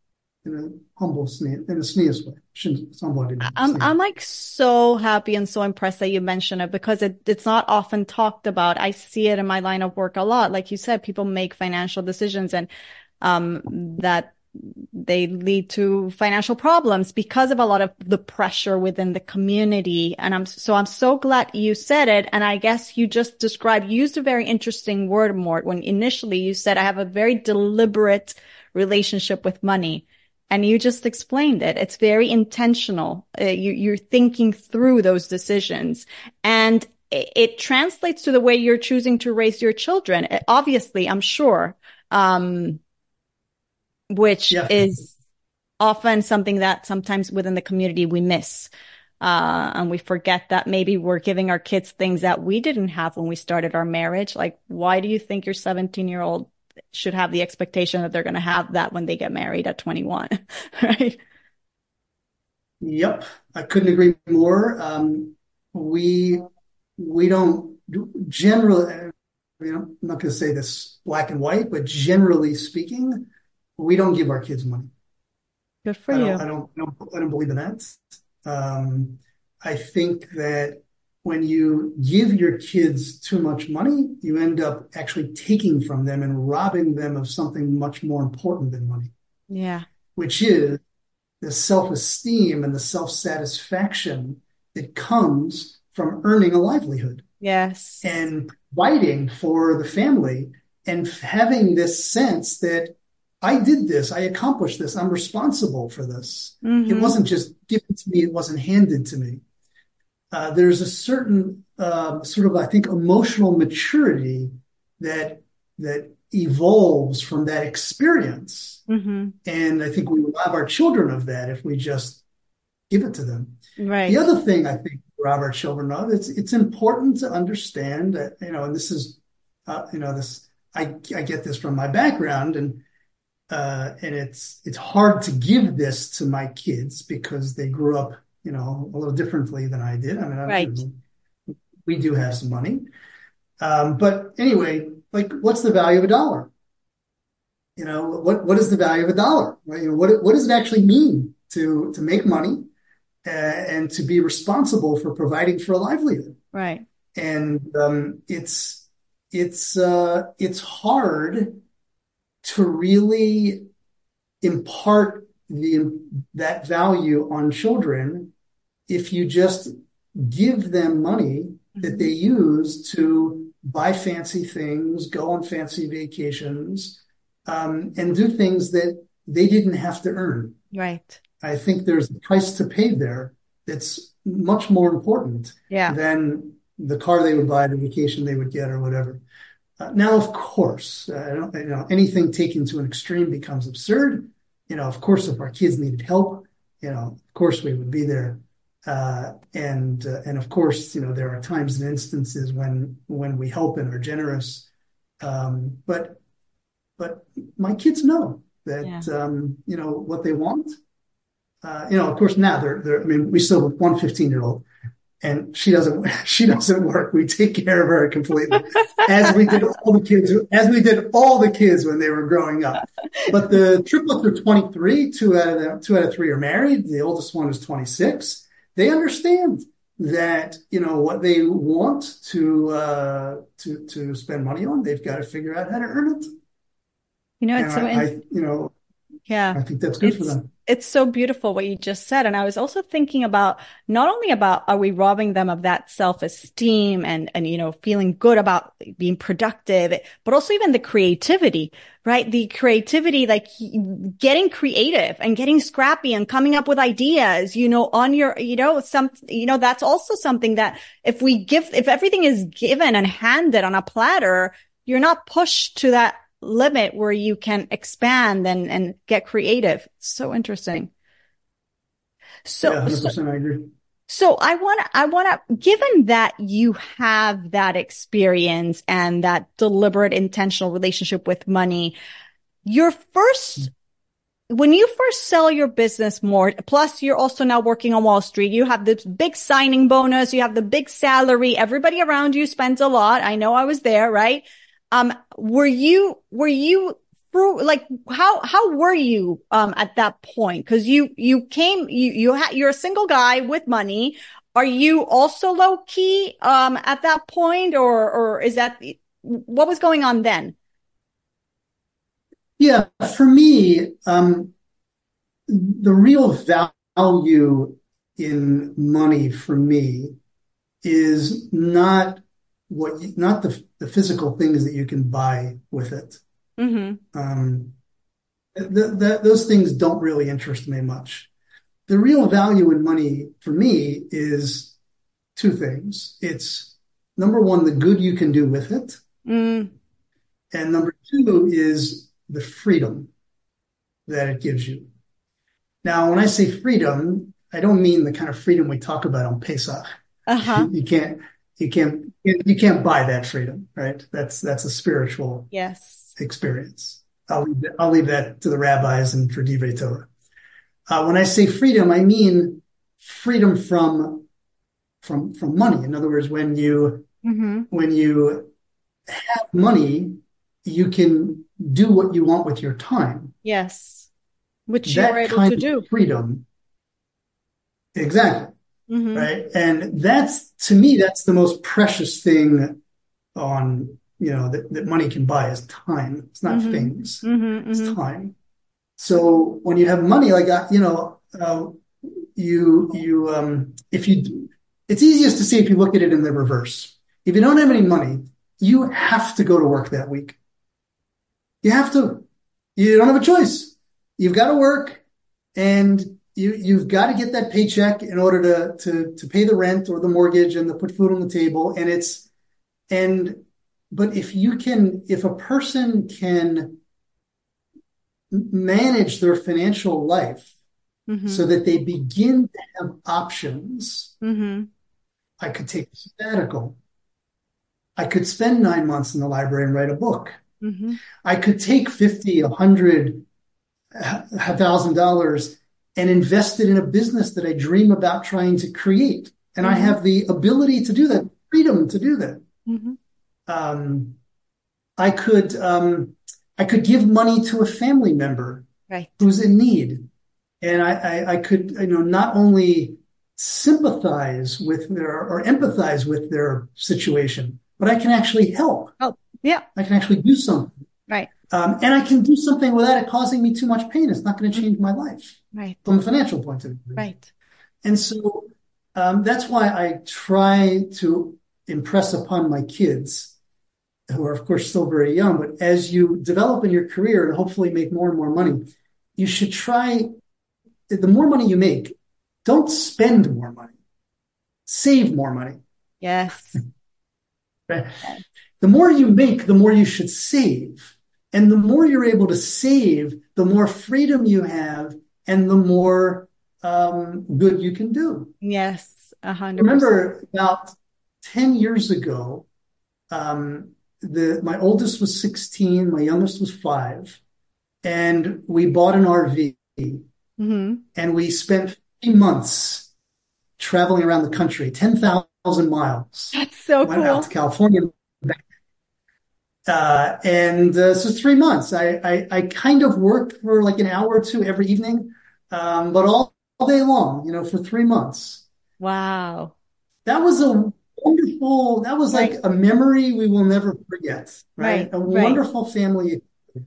in a humble, sne- in a sneeze way. Shouldn't humble, I didn't I'm sneeze. I'm like so happy and so impressed that you mentioned it because it, it's not often talked about. I see it in my line of work a lot. Like you said, people make financial decisions and um that they lead to financial problems because of a lot of the pressure within the community. And I'm so I'm so glad you said it. And I guess you just described, you used a very interesting word, Mort, when initially you said, I have a very deliberate relationship with money. And you just explained it. It's very intentional. Uh, you, you're thinking through those decisions, and it, it translates to the way you're choosing to raise your children. Uh, Obviously, I'm sure, um, which Yeah. is often something that sometimes within the community we miss. Uh, and we forget that maybe we're giving our kids things that we didn't have when we started our marriage. Like, why do you think your seventeen year old should have the expectation that they're going to have that when they get married at twenty-one, right? Yep. I couldn't agree more. Um, we, we don't generally, you know, I'm not going to say this black and white, but generally speaking, we don't give our kids money. Good for I you. don't, I don't, I don't, I don't believe in that. Um, I think that when you give your kids too much money, you end up actually taking from them and robbing them of something much more important than money, Yeah. which is the self-esteem and the self-satisfaction that comes from earning a livelihood Yes. and providing for the family and having this sense that I did this, I accomplished this, I'm responsible for this. Mm-hmm. It wasn't just given to me, it wasn't handed to me. Uh, there's a certain uh, sort of, I think, emotional maturity that that evolves from that experience. Mm-hmm. And I think we rob our children of that if we just give it to them. Right. The other thing I think we rob our children of, it's it's important to understand that, you know, and this is, uh, you know, this, I, I get this from my background, and uh, and it's it's hard to give this to my kids because they grew up, you know, a little differently than I did. I mean, I, Right. you know, we do have some money. Um, but anyway, like, what's the value of a dollar? You know, what, what is the value of a dollar? Right? You know, what, what does it actually mean to, to make money uh, and to be responsible for providing for a livelihood? Right. And, um, it's, it's, uh, it's hard to really impart the, that value on children if you just give them money that they use to buy fancy things, go on fancy vacations, um, and do things that they didn't have to earn. Right. I think there's a price to pay there that's much more important Yeah. than the car they would buy, the vacation they would get, or whatever. Uh, now, of course, uh, I don't, you know, anything taken to an extreme becomes absurd. You know, of course, if our kids needed help, you know, of course we would be there. Uh, and uh, and of course, you know, there are times and instances when when we help and are generous. Um, but but my kids know that Yeah. um, you know what they want. Uh, you know, of course, now they're they're. I mean, we still have one fifteen year old, and she doesn't she doesn't work. We take care of her completely, as we did all the kids as we did all the kids when they were growing up. But the triplets are twenty-three. Two out of the, two out of three are married. The oldest one is twenty-six. They understand that, you know, what they want to uh, to to spend money on, they've got to figure out how to earn it. You know, And it's so, I, in- I you know, yeah. I think that's good for It's, them. it's so beautiful what you just said. And I was also thinking about not only about, are we robbing them of that self-esteem and, and, you know, feeling good about being productive, but also even the creativity, right? The creativity, like getting creative and getting scrappy and coming up with ideas, you know, on your, you know, some, you know, that's also something that if we give, if everything is given and handed on a platter, you're not pushed to that limit where you can expand and, and get creative. So interesting. So, Yeah, so, one hundred percent I agree. so I want to, I want to, given that you have that experience and that deliberate, intentional relationship with money, your first, when you first sell your business more, plus you're also now working on Wall Street, you have this big signing bonus, you have the big salary, everybody around you spends a lot. I know I was there, right? Um, were you, were you through, like, how, how were you, um, at that point? Cause you, you came, you, you had, you're a single guy with money. Are you also low key, um, at that point, or, or is that, what was going on then? Yeah, for me, um, the real value in money for me is not what, you, not the, the physical things that you can buy with it. Mm-hmm. Um, th- th- those things don't really interest me much. The real value in money for me is two things. It's number one, the good you can do with it. Mm. And number two is the freedom that it gives you. Now, when I say freedom, I don't mean the kind of freedom we talk about on Pesach. Uh-huh. You can't, you can't, you can't buy that freedom, right? That's, that's a spiritual Yes. experience. I'll leave that, I'll leave that to the rabbis and for Divrei Torah. Uh, when I say freedom, I mean freedom from, from, from money. In other words, when you, mm-hmm. when you have money, you can do what you want with your time. Yes. Which that you're able kind to do. Of freedom. Exactly. Mm-hmm. Right. And that's, to me, that's the most precious thing on, you know, that, that money can buy is time. It's not mm-hmm. things. Mm-hmm. It's time. So when you have money, like, you know, uh, you, you, um, if you, it's easiest to see if you look at it in the reverse. If you don't have any money, you have to go to work that week. You have to. You don't have a choice. You've got to work, and you, you've got to get that paycheck in order to, to, to pay the rent or the mortgage and to put food on the table. And it's, and, but if you can, if a person can manage their financial life mm-hmm. so that they begin to have options, mm-hmm. I could take a sabbatical. I could spend nine months in the library and write a book. Mm-hmm. I could take fifty, a hundred, a thousand dollars and invest it in a business that I dream about trying to create. And mm-hmm. I have the ability to do that, freedom to do that. Mm-hmm. Um, I could, um, I could give money to a family member right. who's in need. And I, I, I could, you know, not only sympathize with their or empathize with their situation, but I can actually help. Oh, yeah. I can actually do something. Right. Um, and I can do something without it causing me too much pain. It's not going to change my life. Right. From a financial point of view. Right. And so um, that's why I try to impress upon my kids, who are, of course, still very young, but as you develop in your career and hopefully make more and more money, you should try, the more money you make, don't spend more money. Save more money. Yes. Right? The more you make, the more you should save. And the more you're able to save, the more freedom you have and the more um, good you can do. Yes, one hundred percent. Remember, about ten years ago, um, the my oldest was sixteen, my youngest was five, and we bought an R V. Mm-hmm. And we spent three months traveling around the country, ten thousand miles. That's so Went cool. out to California. Uh, and uh, so three months. I, I, I kind of worked for like an hour or two every evening, um, but all, all day long, you know, for three months. Wow. That was a wonderful, that was right. like a memory we will never forget, right? right. A right. wonderful family.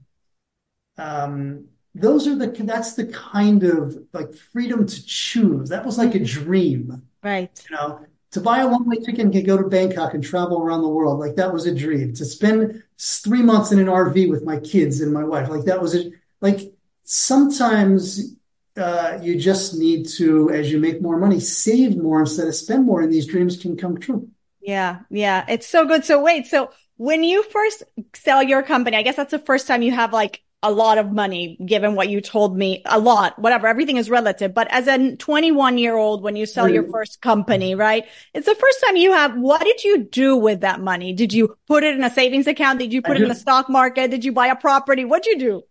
Um, those are the, that's the kind of like freedom to choose. That was like a dream. Right. You know, to buy a one-way ticket and go to Bangkok and travel around the world, like that was a dream. To spend three months in an R V with my kids and my wife, like that was it. Like sometimes uh, you just need to, as you make more money, save more instead of spend more, and these dreams can come true. Yeah, yeah, it's so good. So wait, so when you first sell your company, I guess that's the first time you have like a lot of money, given what you told me, a lot, whatever, everything is relative. But as a twenty-one year old, when you sell your first company, right? It's the first time you have, what did you do with that money? Did you put it in a savings account? Did you put it in the stock market? Did you buy a property? What'd you do?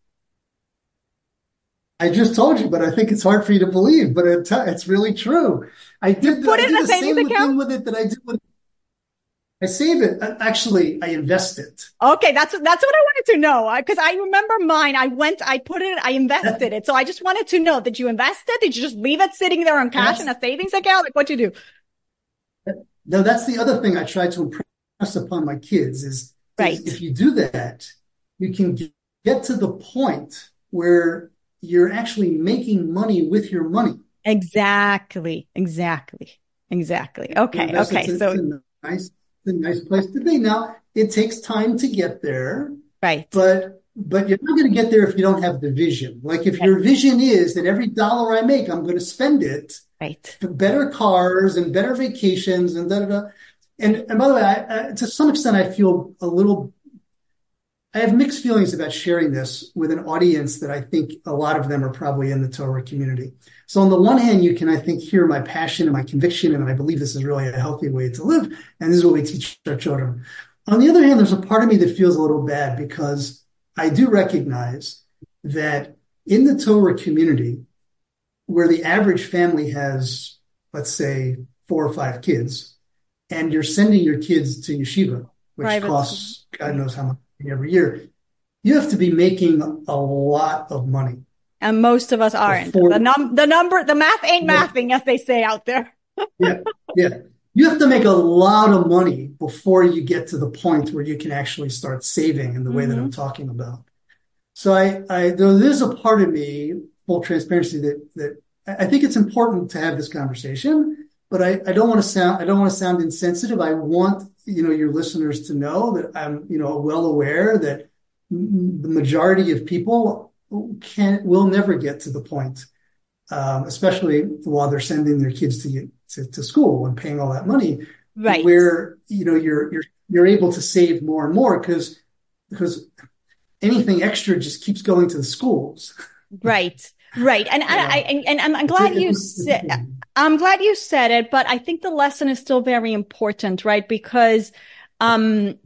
I just told you, but I think it's hard for you to believe, but it, it's really true. I did, you put I it did in a the savings same account thing with it that I did with I save it. Actually, I invest it. Okay, that's that's what I wanted to know because I remember mine. I went, I put it, I invested it. So I just wanted to know: did you invest it? Did you just leave it sitting there on cash in a savings account? Like, what you do? No, that's the other thing I try to impress upon my kids is, right. is if you do that, you can get to the point where you're actually making money with your money. Exactly. Exactly. Exactly. Okay. Okay. It's a, so it's a nice, it's a nice place to be. Now, it takes time to get there. Right. But but you're not going to get there if you don't have the vision. Like if right. your vision is that every dollar I make, I'm going to spend it right. for better cars and better vacations and da da da. And, and by the way, I, I, to some extent, I feel a little, I have mixed feelings about sharing this with an audience that I think a lot of them are probably in the Torah community. So on the one hand, you can, I think, hear my passion and my conviction, and I believe this is really a healthy way to live. And this is what we teach our children. On the other hand, there's a part of me that feels a little bad because I do recognize that in the Torah community, where the average family has, let's say, four or five kids, and you're sending your kids to yeshiva, which Private. costs God knows how much every year, you have to be making a lot of money. And most of us aren't. Before, the, num- the number, the math ain't yeah. mathing, as they say out there. yeah, yeah. You have to make a lot of money before you get to the point where you can actually start saving in the way mm-hmm. that I'm talking about. So I, I, there's a part of me, full transparency, that, that I think it's important to have this conversation, but I, I don't want to sound, I don't want to sound insensitive. I want, you know, your listeners to know that I'm, you know, well aware that the majority of people can, will never get to the point, um, especially while they're sending their kids to To, to school and paying all that money, right? Where you know you're you're you're able to save more and more because because anything extra just keeps going to the schools, right? Right, and yeah. I, I and, and I'm glad you said I'm glad you said it, but I think the lesson is still very important, right? Because um,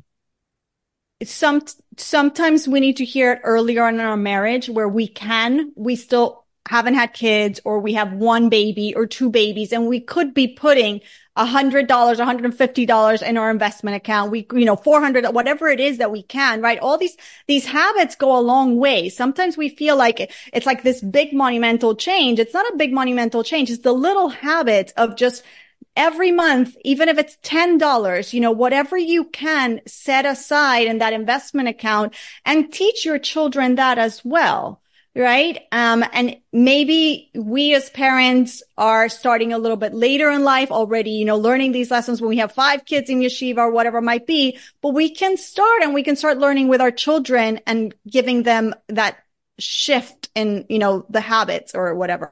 some sometimes we need to hear it earlier in our marriage where we can we still. haven't had kids or we have one baby or two babies and we could be putting a hundred dollars, one hundred fifty dollars in our investment account. We, you know, four hundred, whatever it is that we can, right? All these, these habits go a long way. Sometimes we feel like it's like this big monumental change. It's not a big monumental change. It's the little habit of just every month, even if it's ten dollars, you know, whatever you can set aside in that investment account and teach your children that as well. Right. Um, and maybe we as parents are starting a little bit later in life already, you know, learning these lessons when we have five kids in yeshiva or whatever it might be, but we can start and we can start learning with our children and giving them that shift in, you know, the habits or whatever.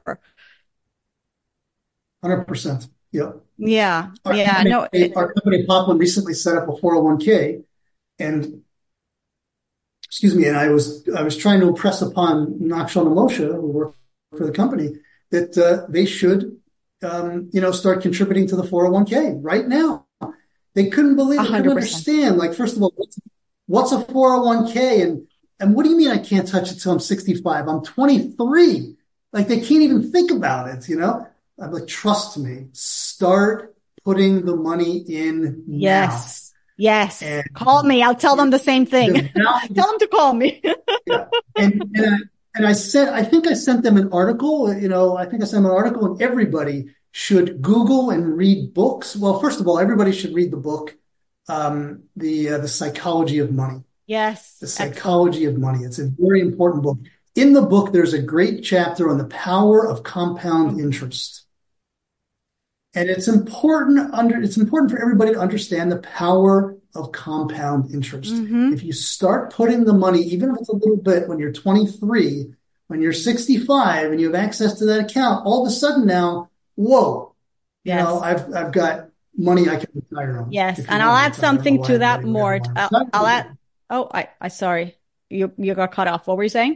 one hundred percent. Yeah. Yeah. Our yeah. Company, no, it, our company Poplin recently set up a four oh one k and Excuse me, and I was I was trying to impress upon Nachshon and Moshe, who work for the company, that uh, they should, um, you know, start contributing to the four oh one k right now. They couldn't believe it, couldn't understand. Like, first of all, what's, what's a four oh one k, and and what do you mean I can't touch it till I'm sixty-five? I'm twenty-three. Like, they can't even think about it. You know, I'm like, trust me, start putting the money in now. Yes. Yes. And call me. I'll tell them the same thing. The value, tell them to call me. yeah. And, and, I, and I said, I think I sent them an article, you know, I think I sent them an article and everybody should Google and read books. Well, first of all, everybody should read the book, um, the, uh, the Psychology of Money. Yes. The Psychology Excellent. of Money. It's a very important book. In the book, there's a great chapter on the power of compound interest. And it's important under, it's important for everybody to understand the power of compound interest. Mm-hmm. If you start putting the money, even if it's a little bit when you're twenty-three, when you're sixty-five and you have access to that account, all of a sudden now, whoa, yes. you know, I've, I've got money I can retire on. Yes. And I'll add something to that, Mort. I'll, I'll add, oh, I, I, sorry, you, you got cut off. What were you saying?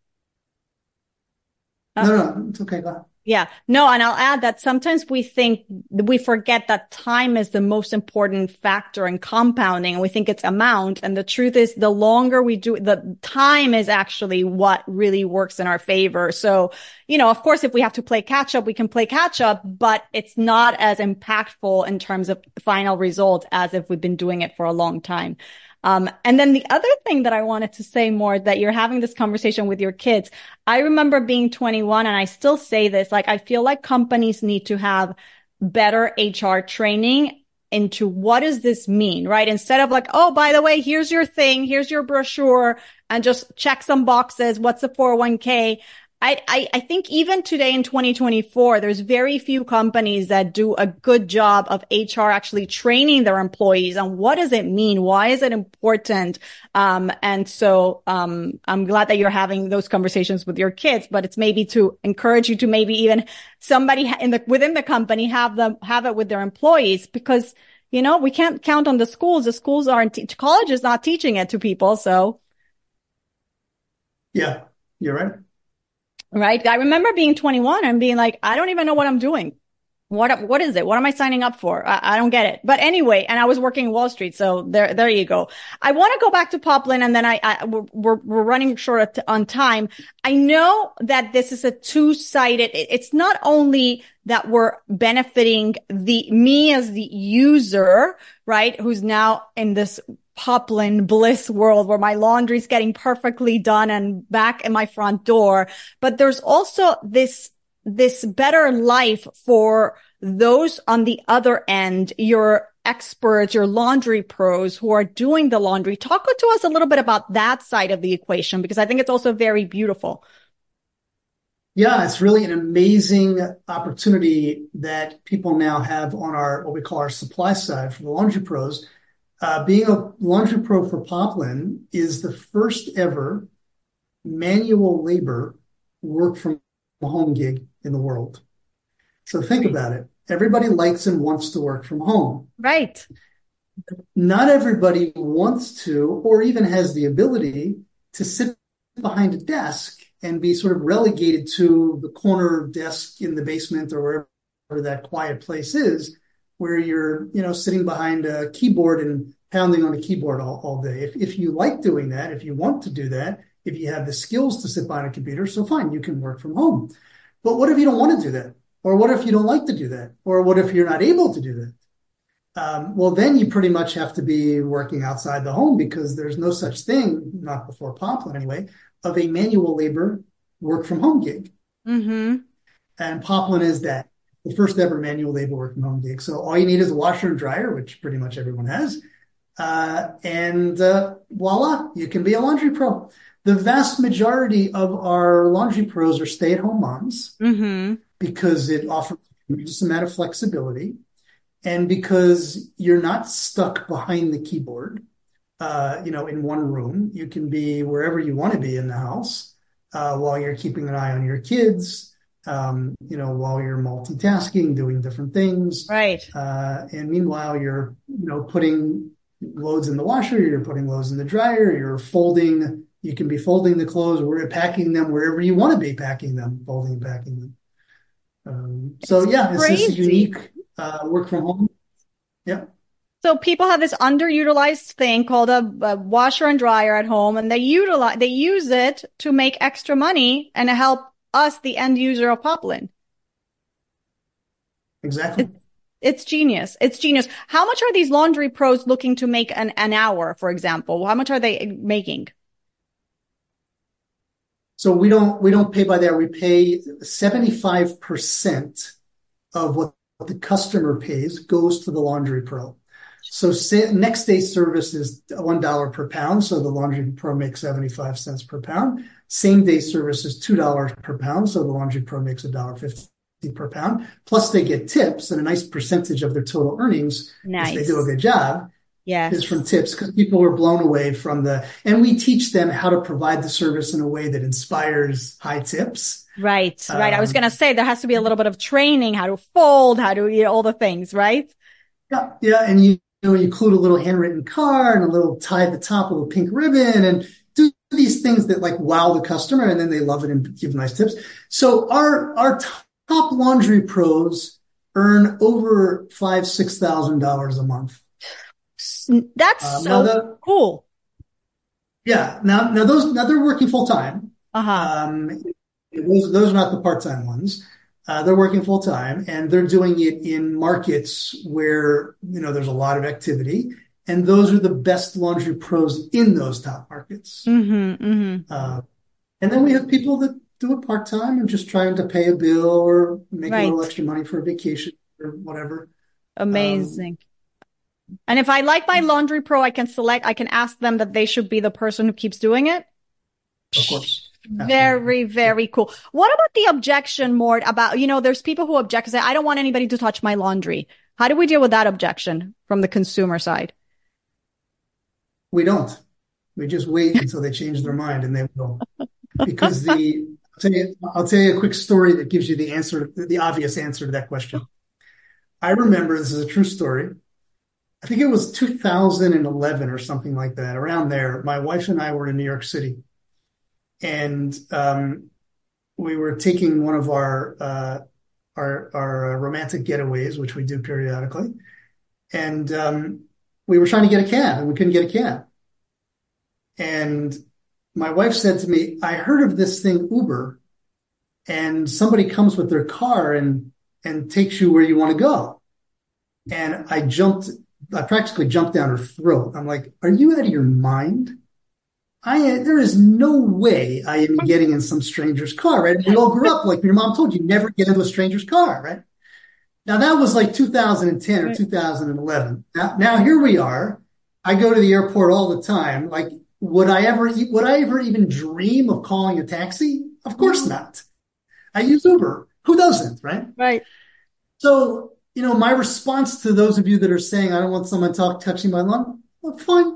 Uh, no, no, it's okay. Go ahead. Yeah, no, and I'll add that sometimes we think, we forget that time is the most important factor in compounding, and we think it's amount. And the truth is, the longer we do, the time is actually what really works in our favor. So, you know, of course, if we have to play catch up, we can play catch up, but it's not as impactful in terms of final result as if we've been doing it for a long time. Um, and then the other thing that I wanted to say more, that you're having this conversation with your kids. I remember being twenty-one, and I still say this, like, I feel like companies need to have better H R training into what does this mean, right? Instead of like, oh, by the way, here's your thing, here's your brochure, and just check some boxes. What's the four oh one k? I, I, I think even today in twenty twenty-four, there's very few companies that do a good job of H R actually training their employees on what does it mean? Why is it important? Um, and so, um, I'm glad that you're having those conversations with your kids, but it's maybe to encourage you to maybe even somebody in the, within the company have them, have it with their employees, because, you know, we can't count on the schools. The schools aren't, te- college is not teaching it to people. So. Yeah, you're right. Right. I remember being twenty-one and being like, I don't even know what I'm doing. What, what is it? What am I signing up for? I, I don't get it. But anyway, and I was working Wall Street. So there, there you go. I want to go back to Poplin, and then I, I we're, we're running short on time. I know that this is a two-sided, it's not only that we're benefiting the, me as the user, right? Who's now in this Poplin bliss world where my laundry's getting perfectly done and back in my front door. But there's also this, this better life for those on the other end, your experts, your laundry pros who are doing the laundry. Talk to us a little bit about that side of the equation, because I think it's also very beautiful. Yeah, it's really an amazing opportunity that people now have on our, what we call our supply side for the laundry pros. Uh, being a laundry pro for Poplin is the first ever manual labor work from home gig in the world. So think about it. Everybody likes and wants to work from home. Right. Not everybody wants to, or even has the ability to sit behind a desk and be sort of relegated to the corner desk in the basement or wherever that quiet place is, where you're, you know, sitting behind a keyboard and pounding on a keyboard all, all day. If, if you like doing that, if you want to do that, if you have the skills to sit behind a computer, so fine, you can work from home. But what if you don't want to do that? Or what if you don't like to do that? Or what if you're not able to do that? Um, well, then you pretty much have to be working outside the home, because there's no such thing, not before Poplin anyway, of a manual labor work from home gig. Mm-hmm. And Poplin is that, the first ever manual labor work from home gig. So all you need is a washer and dryer, which pretty much everyone has. Uh, and uh, voila, you can be a laundry pro. The vast majority of our laundry pros are stay-at-home moms, mm-hmm. because it offers a tremendous amount of flexibility, and because you're not stuck behind the keyboard, uh, you know, in one room. You can be wherever you want to be in the house, uh, while you're keeping an eye on your kids, um, you know, while you're multitasking, doing different things. Right. Uh, and meanwhile, you're, you know, putting loads in the washer, you're putting loads in the dryer, you're folding, you can be folding the clothes, we're packing them wherever you want to be packing them, folding and packing them. Um, so it's yeah, crazy. It's this unique uh, work from home. Yeah. So people have this underutilized thing called a, a washer and dryer at home, and they utilize, they use it to make extra money and help us, the end user of Poplin. Exactly. It's, it's genius. It's genius. How much are these laundry pros looking to make an, an hour, for example? How much are they making? So we don't, we don't pay by the hour. We pay seventy-five percent of what the customer pays goes to the laundry pro. So say, next day service is one dollar per pound. So the laundry pro makes seventy-five cents per pound. Same day service is two dollars per pound. So the laundry pro makes one dollar fifty per pound. Plus they get tips, and a nice percentage of their total earnings, nice. if they do a good job, yes. is from tips, because people were blown away from the, and we teach them how to provide the service in a way that inspires high tips. Right, right. Um, I was going to say there has to be a little bit of training, how to fold, how to, you know, all the things, right? Yeah, yeah. And you, you know, you include a little handwritten card and a little tie at the top, a little pink ribbon, and do these things that like wow the customer, and then they love it and give nice tips. So our, our top laundry pros earn over five, six thousand dollars a month. That's um, so the, cool. Yeah. Now, now those, now they're working full time. Uh-huh. Um, Those, those are not the part-time ones. Uh, they're working full time and they're doing it in markets where, you know, there's a lot of activity. And those are the best laundry pros in those top markets. Mm-hmm, mm-hmm. Uh, and then we have people that do it part-time and just trying to pay a bill or make a little Right. extra money for a vacation or whatever. Um, Amazing. And if I like my laundry pro, I can select, I can ask them that they should be the person who keeps doing it. of course. Absolutely. Very, very cool. What about the objection, Mort, about, you know, there's people who object and say, I don't want anybody to touch my laundry. How do we deal with that objection from the consumer side? We don't. We just wait until they change their mind and they will. Because the, I'll tell you, I'll tell you a quick story that gives you the answer, the obvious answer to that question. I remember, this is a true story. I think it was two thousand eleven or something like that, around there. My wife and I were in New York City. And um, we were taking one of our, uh, our, our romantic getaways, which we do periodically. And um, we were trying to get a cab and we couldn't get a cab. And my wife said to me, I heard of this thing, Uber, and somebody comes with their car and, and takes you where you want to go. And I jumped, I practically jumped down her throat. I'm like, are you out of your mind? I, there is no way I am getting in some stranger's car, right? We all grew up, like your mom told you, never get into a stranger's car, right? Now that was like two thousand ten or two thousand eleven. Now, now here we are. I go to the airport all the time. Like, would I ever, would I ever even dream of calling a taxi? Of course not. I use Uber. Who doesn't, right? Right. So, you know, my response to those of you that are saying, I don't want someone talk, touching my lawn, well, fine.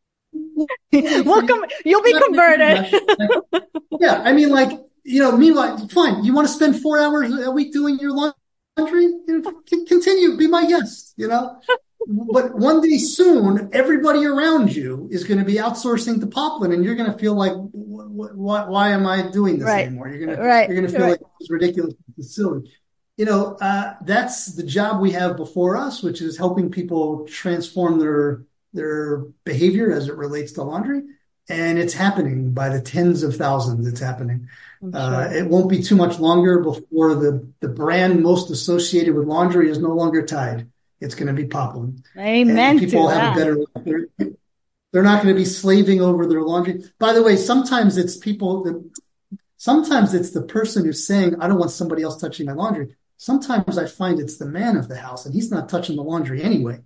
Welcome. You'll be converted. Yeah. I mean, like, you know, meanwhile, fine. You want to spend four hours a week doing your laundry? You know, continue, be my guest, you know? But one day soon, everybody around you is going to be outsourcing to Poplin, and you're going to feel like, why, why am I doing this right. anymore? You're going to, right. you're going to feel right. like it's ridiculous, it's silly. You know, uh, that's the job we have before us, which is helping people transform their their behavior as it relates to laundry. And it's happening by the tens of thousands. It's happening. Sure. Uh, it won't be too much longer before the, the brand most associated with laundry is no longer Tide. It's going to be Poplin. Amen. And people to have that. a better, they're, they're not going to be slaving over their laundry. By the way, sometimes it's people that, sometimes it's the person who's saying, I don't want somebody else touching my laundry. Sometimes I find it's the man of the house and he's not touching the laundry anyway.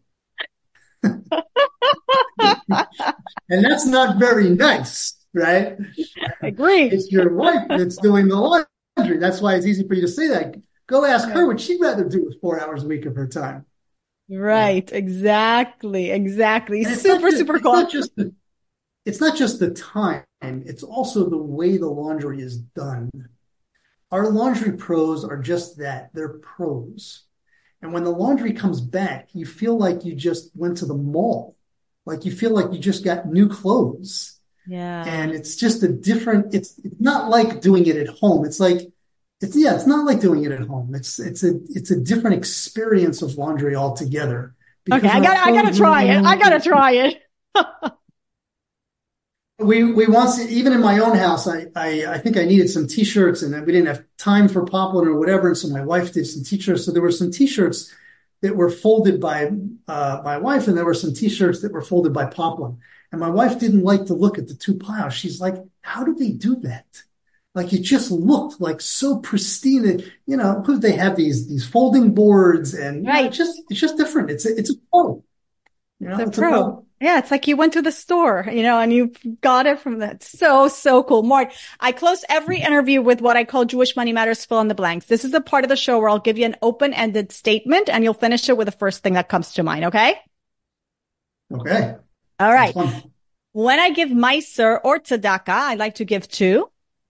And that's not very nice, right? Agree. It's your wife that's doing the laundry. That's why it's easy for you to say that. Go ask her what she'd rather do with four hours a week of her time. Right. Yeah. Exactly. Exactly. Super, just, super it's cool. Not just the, it's not just the time. It's also the way the laundry is done. Our laundry pros are just that. They're pros. And when the laundry comes back, you feel like you just went to the mall. Like you feel like you just got new clothes. Yeah. And it's just a different, it's, it's not like doing it at home. It's like, it's, yeah, it's not like doing it at home. It's, it's a, it's a different experience of laundry altogether. Okay. I got, I got to try it. I got to try it. we, we once, even in my own house, I, I, I think I needed some t-shirts and we didn't have time for Poplin or whatever. And so my wife did some t-shirts. So there were some t-shirts that were folded by uh, my wife, and there were some t-shirts that were folded by Poplin. And my wife didn't like to look at the two piles. She's like, how do they do that? Like it just looked like so pristine. And, you know, they have these these folding boards, and right. you know, it's just it's just different. It's a, it's a pro. You know, it's a it's pro. A pro. Yeah, it's like you went to the store, you know, and you got it from that. So, so cool. Mort, I close every interview with what I call Jewish Money Matters fill in the blanks. This is the part of the show where I'll give you an open-ended statement and you'll finish it with the first thing that comes to mind, okay? Okay. All right. When I give Meiser or Tzedakah, I like to give to?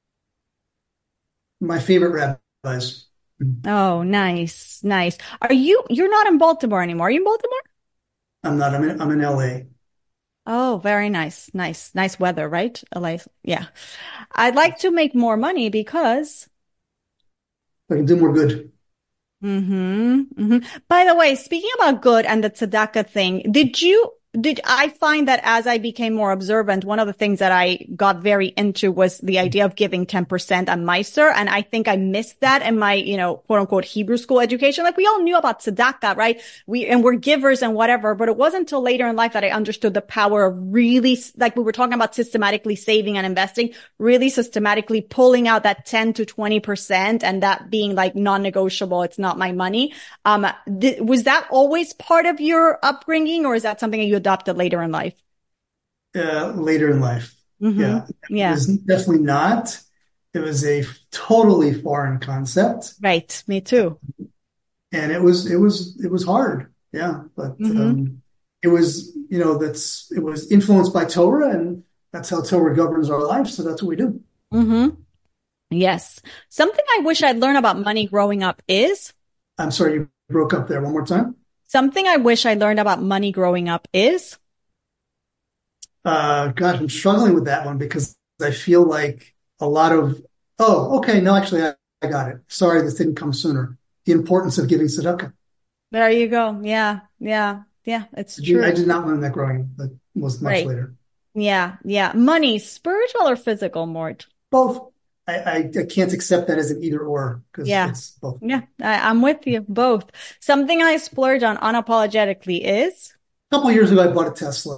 My favorite rabbis. Oh, nice, nice. Are you, you're not in Baltimore anymore. Are you in Baltimore? I'm not. I'm in, I'm in L A. Oh, very nice. Nice. Nice weather, right? L A. Yeah. I'd like to make more money because I can do more good. Mm-hmm. Mm-hmm. By the way, speaking about good and the tzedakah thing, did you, did I find that as I became more observant, one of the things that I got very into was the idea of giving ten percent on Meiser. And I think I missed that in my, you know, quote unquote Hebrew school education. Like we all knew about tzedakah, right? We, and we're givers and whatever, but it wasn't until later in life that I understood the power of really, like we were talking about systematically saving and investing, really systematically pulling out that ten to twenty percent and that being like non-negotiable. It's not my money. Um, th- was that always part of your upbringing, or is that something that you adopted later in life? Uh, later in life. Mm-hmm. Yeah. Yeah. It was definitely not. It was a totally foreign concept. Right. Me too. And it was, it was, it was hard. Yeah. But, mm-hmm. um, it was, you know, that's, it was influenced by Torah, and that's how Torah governs our lives. So that's what we do. Mm-hmm. Yes. Something I wish I'd learned about money growing up is. I'm sorry, you broke up there. One more time. Something I wish I learned about money growing up is? Uh, gosh, I'm struggling with that one because I feel like a lot of, oh, okay, no, actually, I, I got it. Sorry, this didn't come sooner. The importance of giving tzedakah. There you go. Yeah, yeah, yeah, it's I true. Did, I did not learn that growing up. That was much right. later. Yeah, yeah. Money, spiritual or physical, Mort? Both. I, I, I can't accept that as an either or, because yeah. it's both. Yeah, I, I'm with you. Both. Something I splurge on unapologetically is? A couple of years ago, I bought a Tesla.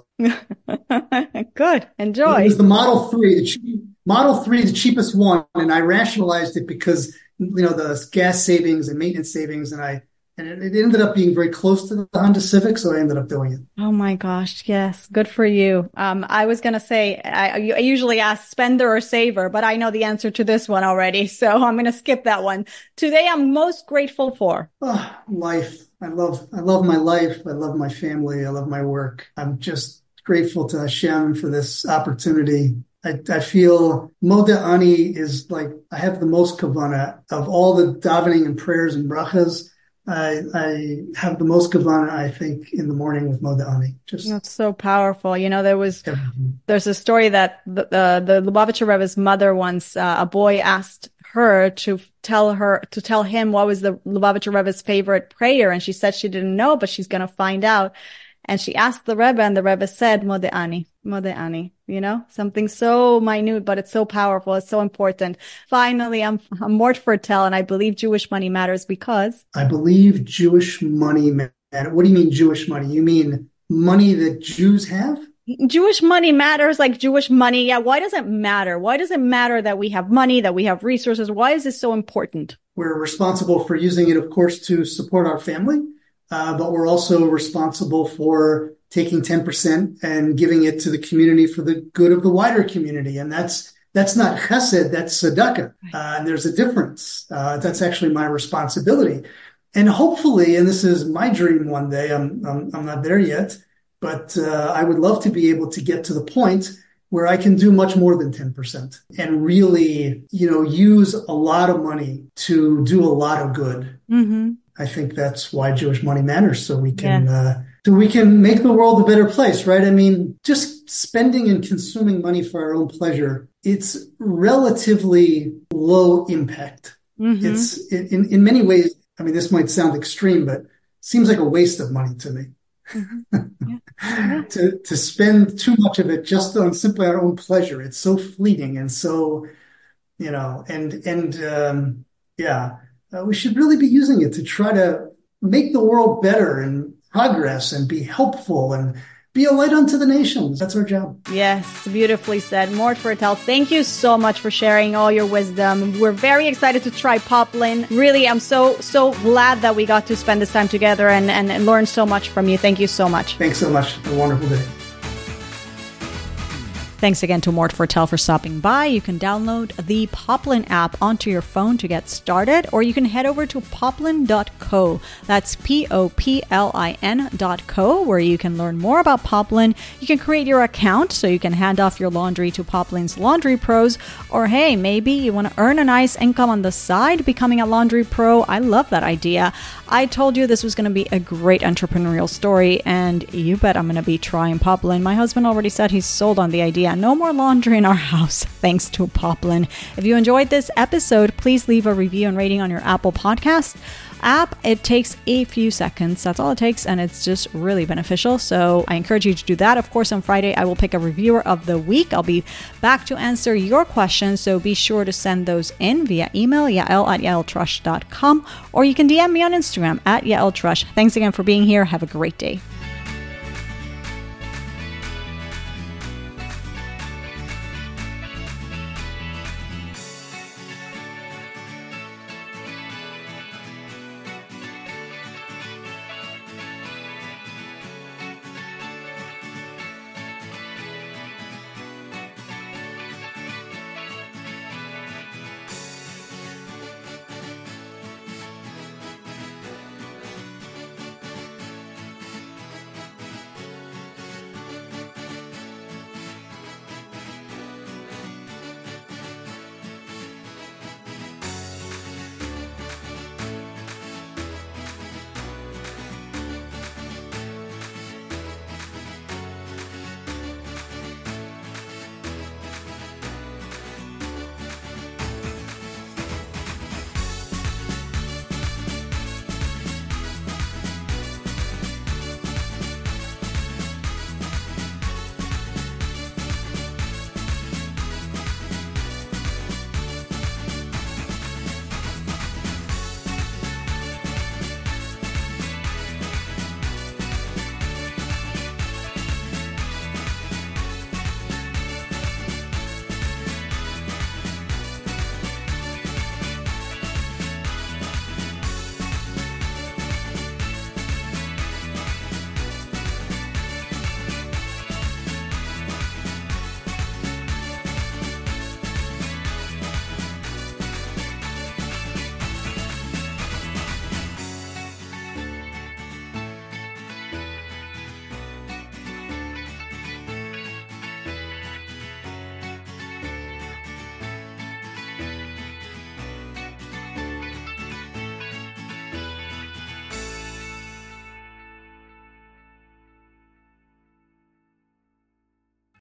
Good. Enjoy. It was the Model three, the cheap, Model three, the cheapest one, and I rationalized it because, you know, the gas savings and maintenance savings, and I and it, it ended up being very close to the Honda Civic, so I ended up doing it. Oh my gosh, yes, good for you. Um, I was gonna say I, I usually ask spender or saver, but I know the answer to this one already, so I'm gonna skip that one. Today, I'm most grateful for oh, life. I love, I love my life. I love my family. I love my work. I'm just grateful to Hashem for this opportunity. I, I feel Modeh Ani is like, I have the most kavanah of all the davening and prayers and brachas. I, I have the most kavanah, I think, in the morning with Modeh Ani. Just that's so powerful. You know, there was, everything. There's a story that the, the, the Lubavitcher Rebbe's mother once, uh, a boy asked her to tell her, to tell him what was the Lubavitcher Rebbe's favorite prayer. And she said she didn't know, but she's going to find out. And she asked the Rebbe, and the Rebbe said, Modeh Ani, Modeh Ani, you know, something so minute, but it's so powerful. It's so important. Finally, I'm, I'm Mort Fertel, and I believe Jewish money matters because I believe Jewish money matters. What do you mean Jewish money? You mean money that Jews have? Jewish money matters, like Jewish money. Yeah. Why does it matter? Why does it matter that we have money, that we have resources? Why is this so important? We're responsible for using it, of course, to support our family. Uh, but we're also responsible for taking ten percent and giving it to the community for the good of the wider community. And that's, that's not chesed, that's tzedakah. Uh, and there's a difference. Uh, that's actually my responsibility. And hopefully, and this is my dream one day, I'm, I'm, I'm not there yet, but, uh, I would love to be able to get to the point where I can do much more than ten percent and really, you know, use a lot of money to do a lot of good. Mm-hmm. I think that's why Jewish money matters. So we can, yeah. uh, so we can make the world a better place, right? I mean, just spending and consuming money for our own pleasure, it's relatively low impact. Mm-hmm. It's in, in many ways, I mean, this might sound extreme, but it seems like a waste of money to me. Mm-hmm. Yeah. Yeah. to, to spend too much of it just on simply our own pleasure. It's so fleeting and so, you know, and, and, um, yeah. Uh, we should really be using it to try to make the world better and progress and be helpful and be a light unto the nations. That's our job. Yes, beautifully said. Mort Fertel, thank you so much for sharing all your wisdom. We're very excited to try Poplin. Really, I'm so, so glad that we got to spend this time together and, and, and learn so much from you. Thank you so much. Thanks so much. Have a wonderful day. Thanks again to Mort Fertel for stopping by. You can download the Poplin app onto your phone to get started, or you can head over to poplin dot co. That's P O P L I N dot co, where you can learn more about Poplin. You can create your account so you can hand off your laundry to Poplin's Laundry Pros, or hey, maybe you want to earn a nice income on the side, becoming a laundry pro. I love that idea. I told you this was going to be a great entrepreneurial story, and you bet I'm going to be trying Poplin. My husband already said he's sold on the idea. No more laundry in our house, thanks to Poplin. If you enjoyed this episode, please leave a review and rating on your Apple podcast. app. It takes a few seconds. That's all it takes, and it's just really beneficial. So I encourage you to do that. Of course, on Friday, I will pick a reviewer of the week. I'll be back to answer your questions, so be sure to send those in via email, yael at yaeltrush dot com, or you can D M me on Instagram at yaeltrush. Thanks again for being here. Have a great day.